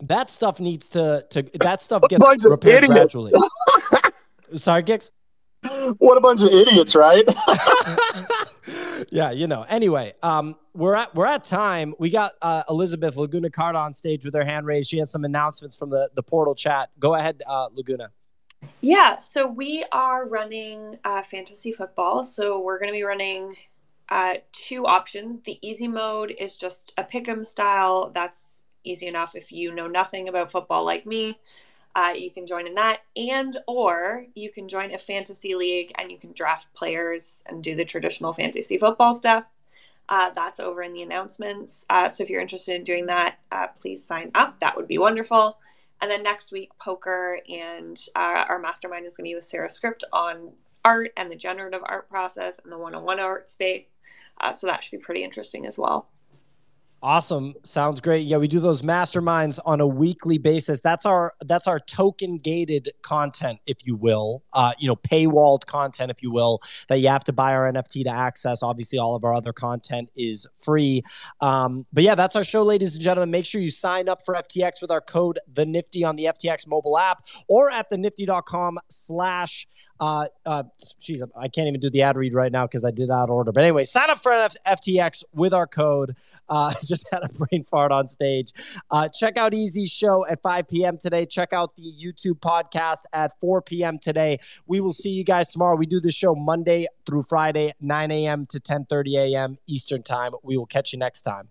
that stuff needs to to that stuff gets bunch of repaired idiots. gradually. Sorry, Gix. What a bunch of idiots, right? Yeah, you know. Anyway, um, we're at we're at time. We got uh, Elizabeth Laguna Carta on stage with her hand raised. She has some announcements from the the portal chat. Go ahead, uh, Laguna. Yeah, so we are running uh, fantasy football. So we're going to be running uh, two options. The easy mode is just a pick'em style. That's easy enough if you know nothing about football like me. Uh, you can join in that, and or you can join a fantasy league and you can draft players and do the traditional fantasy football stuff. Uh, that's over in the announcements. Uh, so if you're interested in doing that, uh, please sign up. That would be wonderful. And then next week, poker and uh, our mastermind is going to be with Sarah Script on art and the generative art process and the one-on-one art space. Uh, so that should be pretty interesting as well. Awesome. Sounds great. Yeah, we do those masterminds on a weekly basis. That's our that's our token gated content, if you will. Uh, you know, paywalled content, if you will, that you have to buy our N F T to access. Obviously, all of our other content is free. Um, but yeah, that's our show, ladies and gentlemen. Make sure you sign up for F T X with our code The Nifty on the F T X mobile app or at the nifty dot com slash uh uh geez, I can't even do the ad read right now because I did out order. But anyway, sign up for F T X with our code. Uh just had a brain fart on stage. Uh check out Easy's show at five p.m. today. Check out the YouTube podcast at four p.m. today. We will see you guys tomorrow. We do this show Monday through Friday, nine a.m. to ten thirty a.m. Eastern time. We will catch you next time.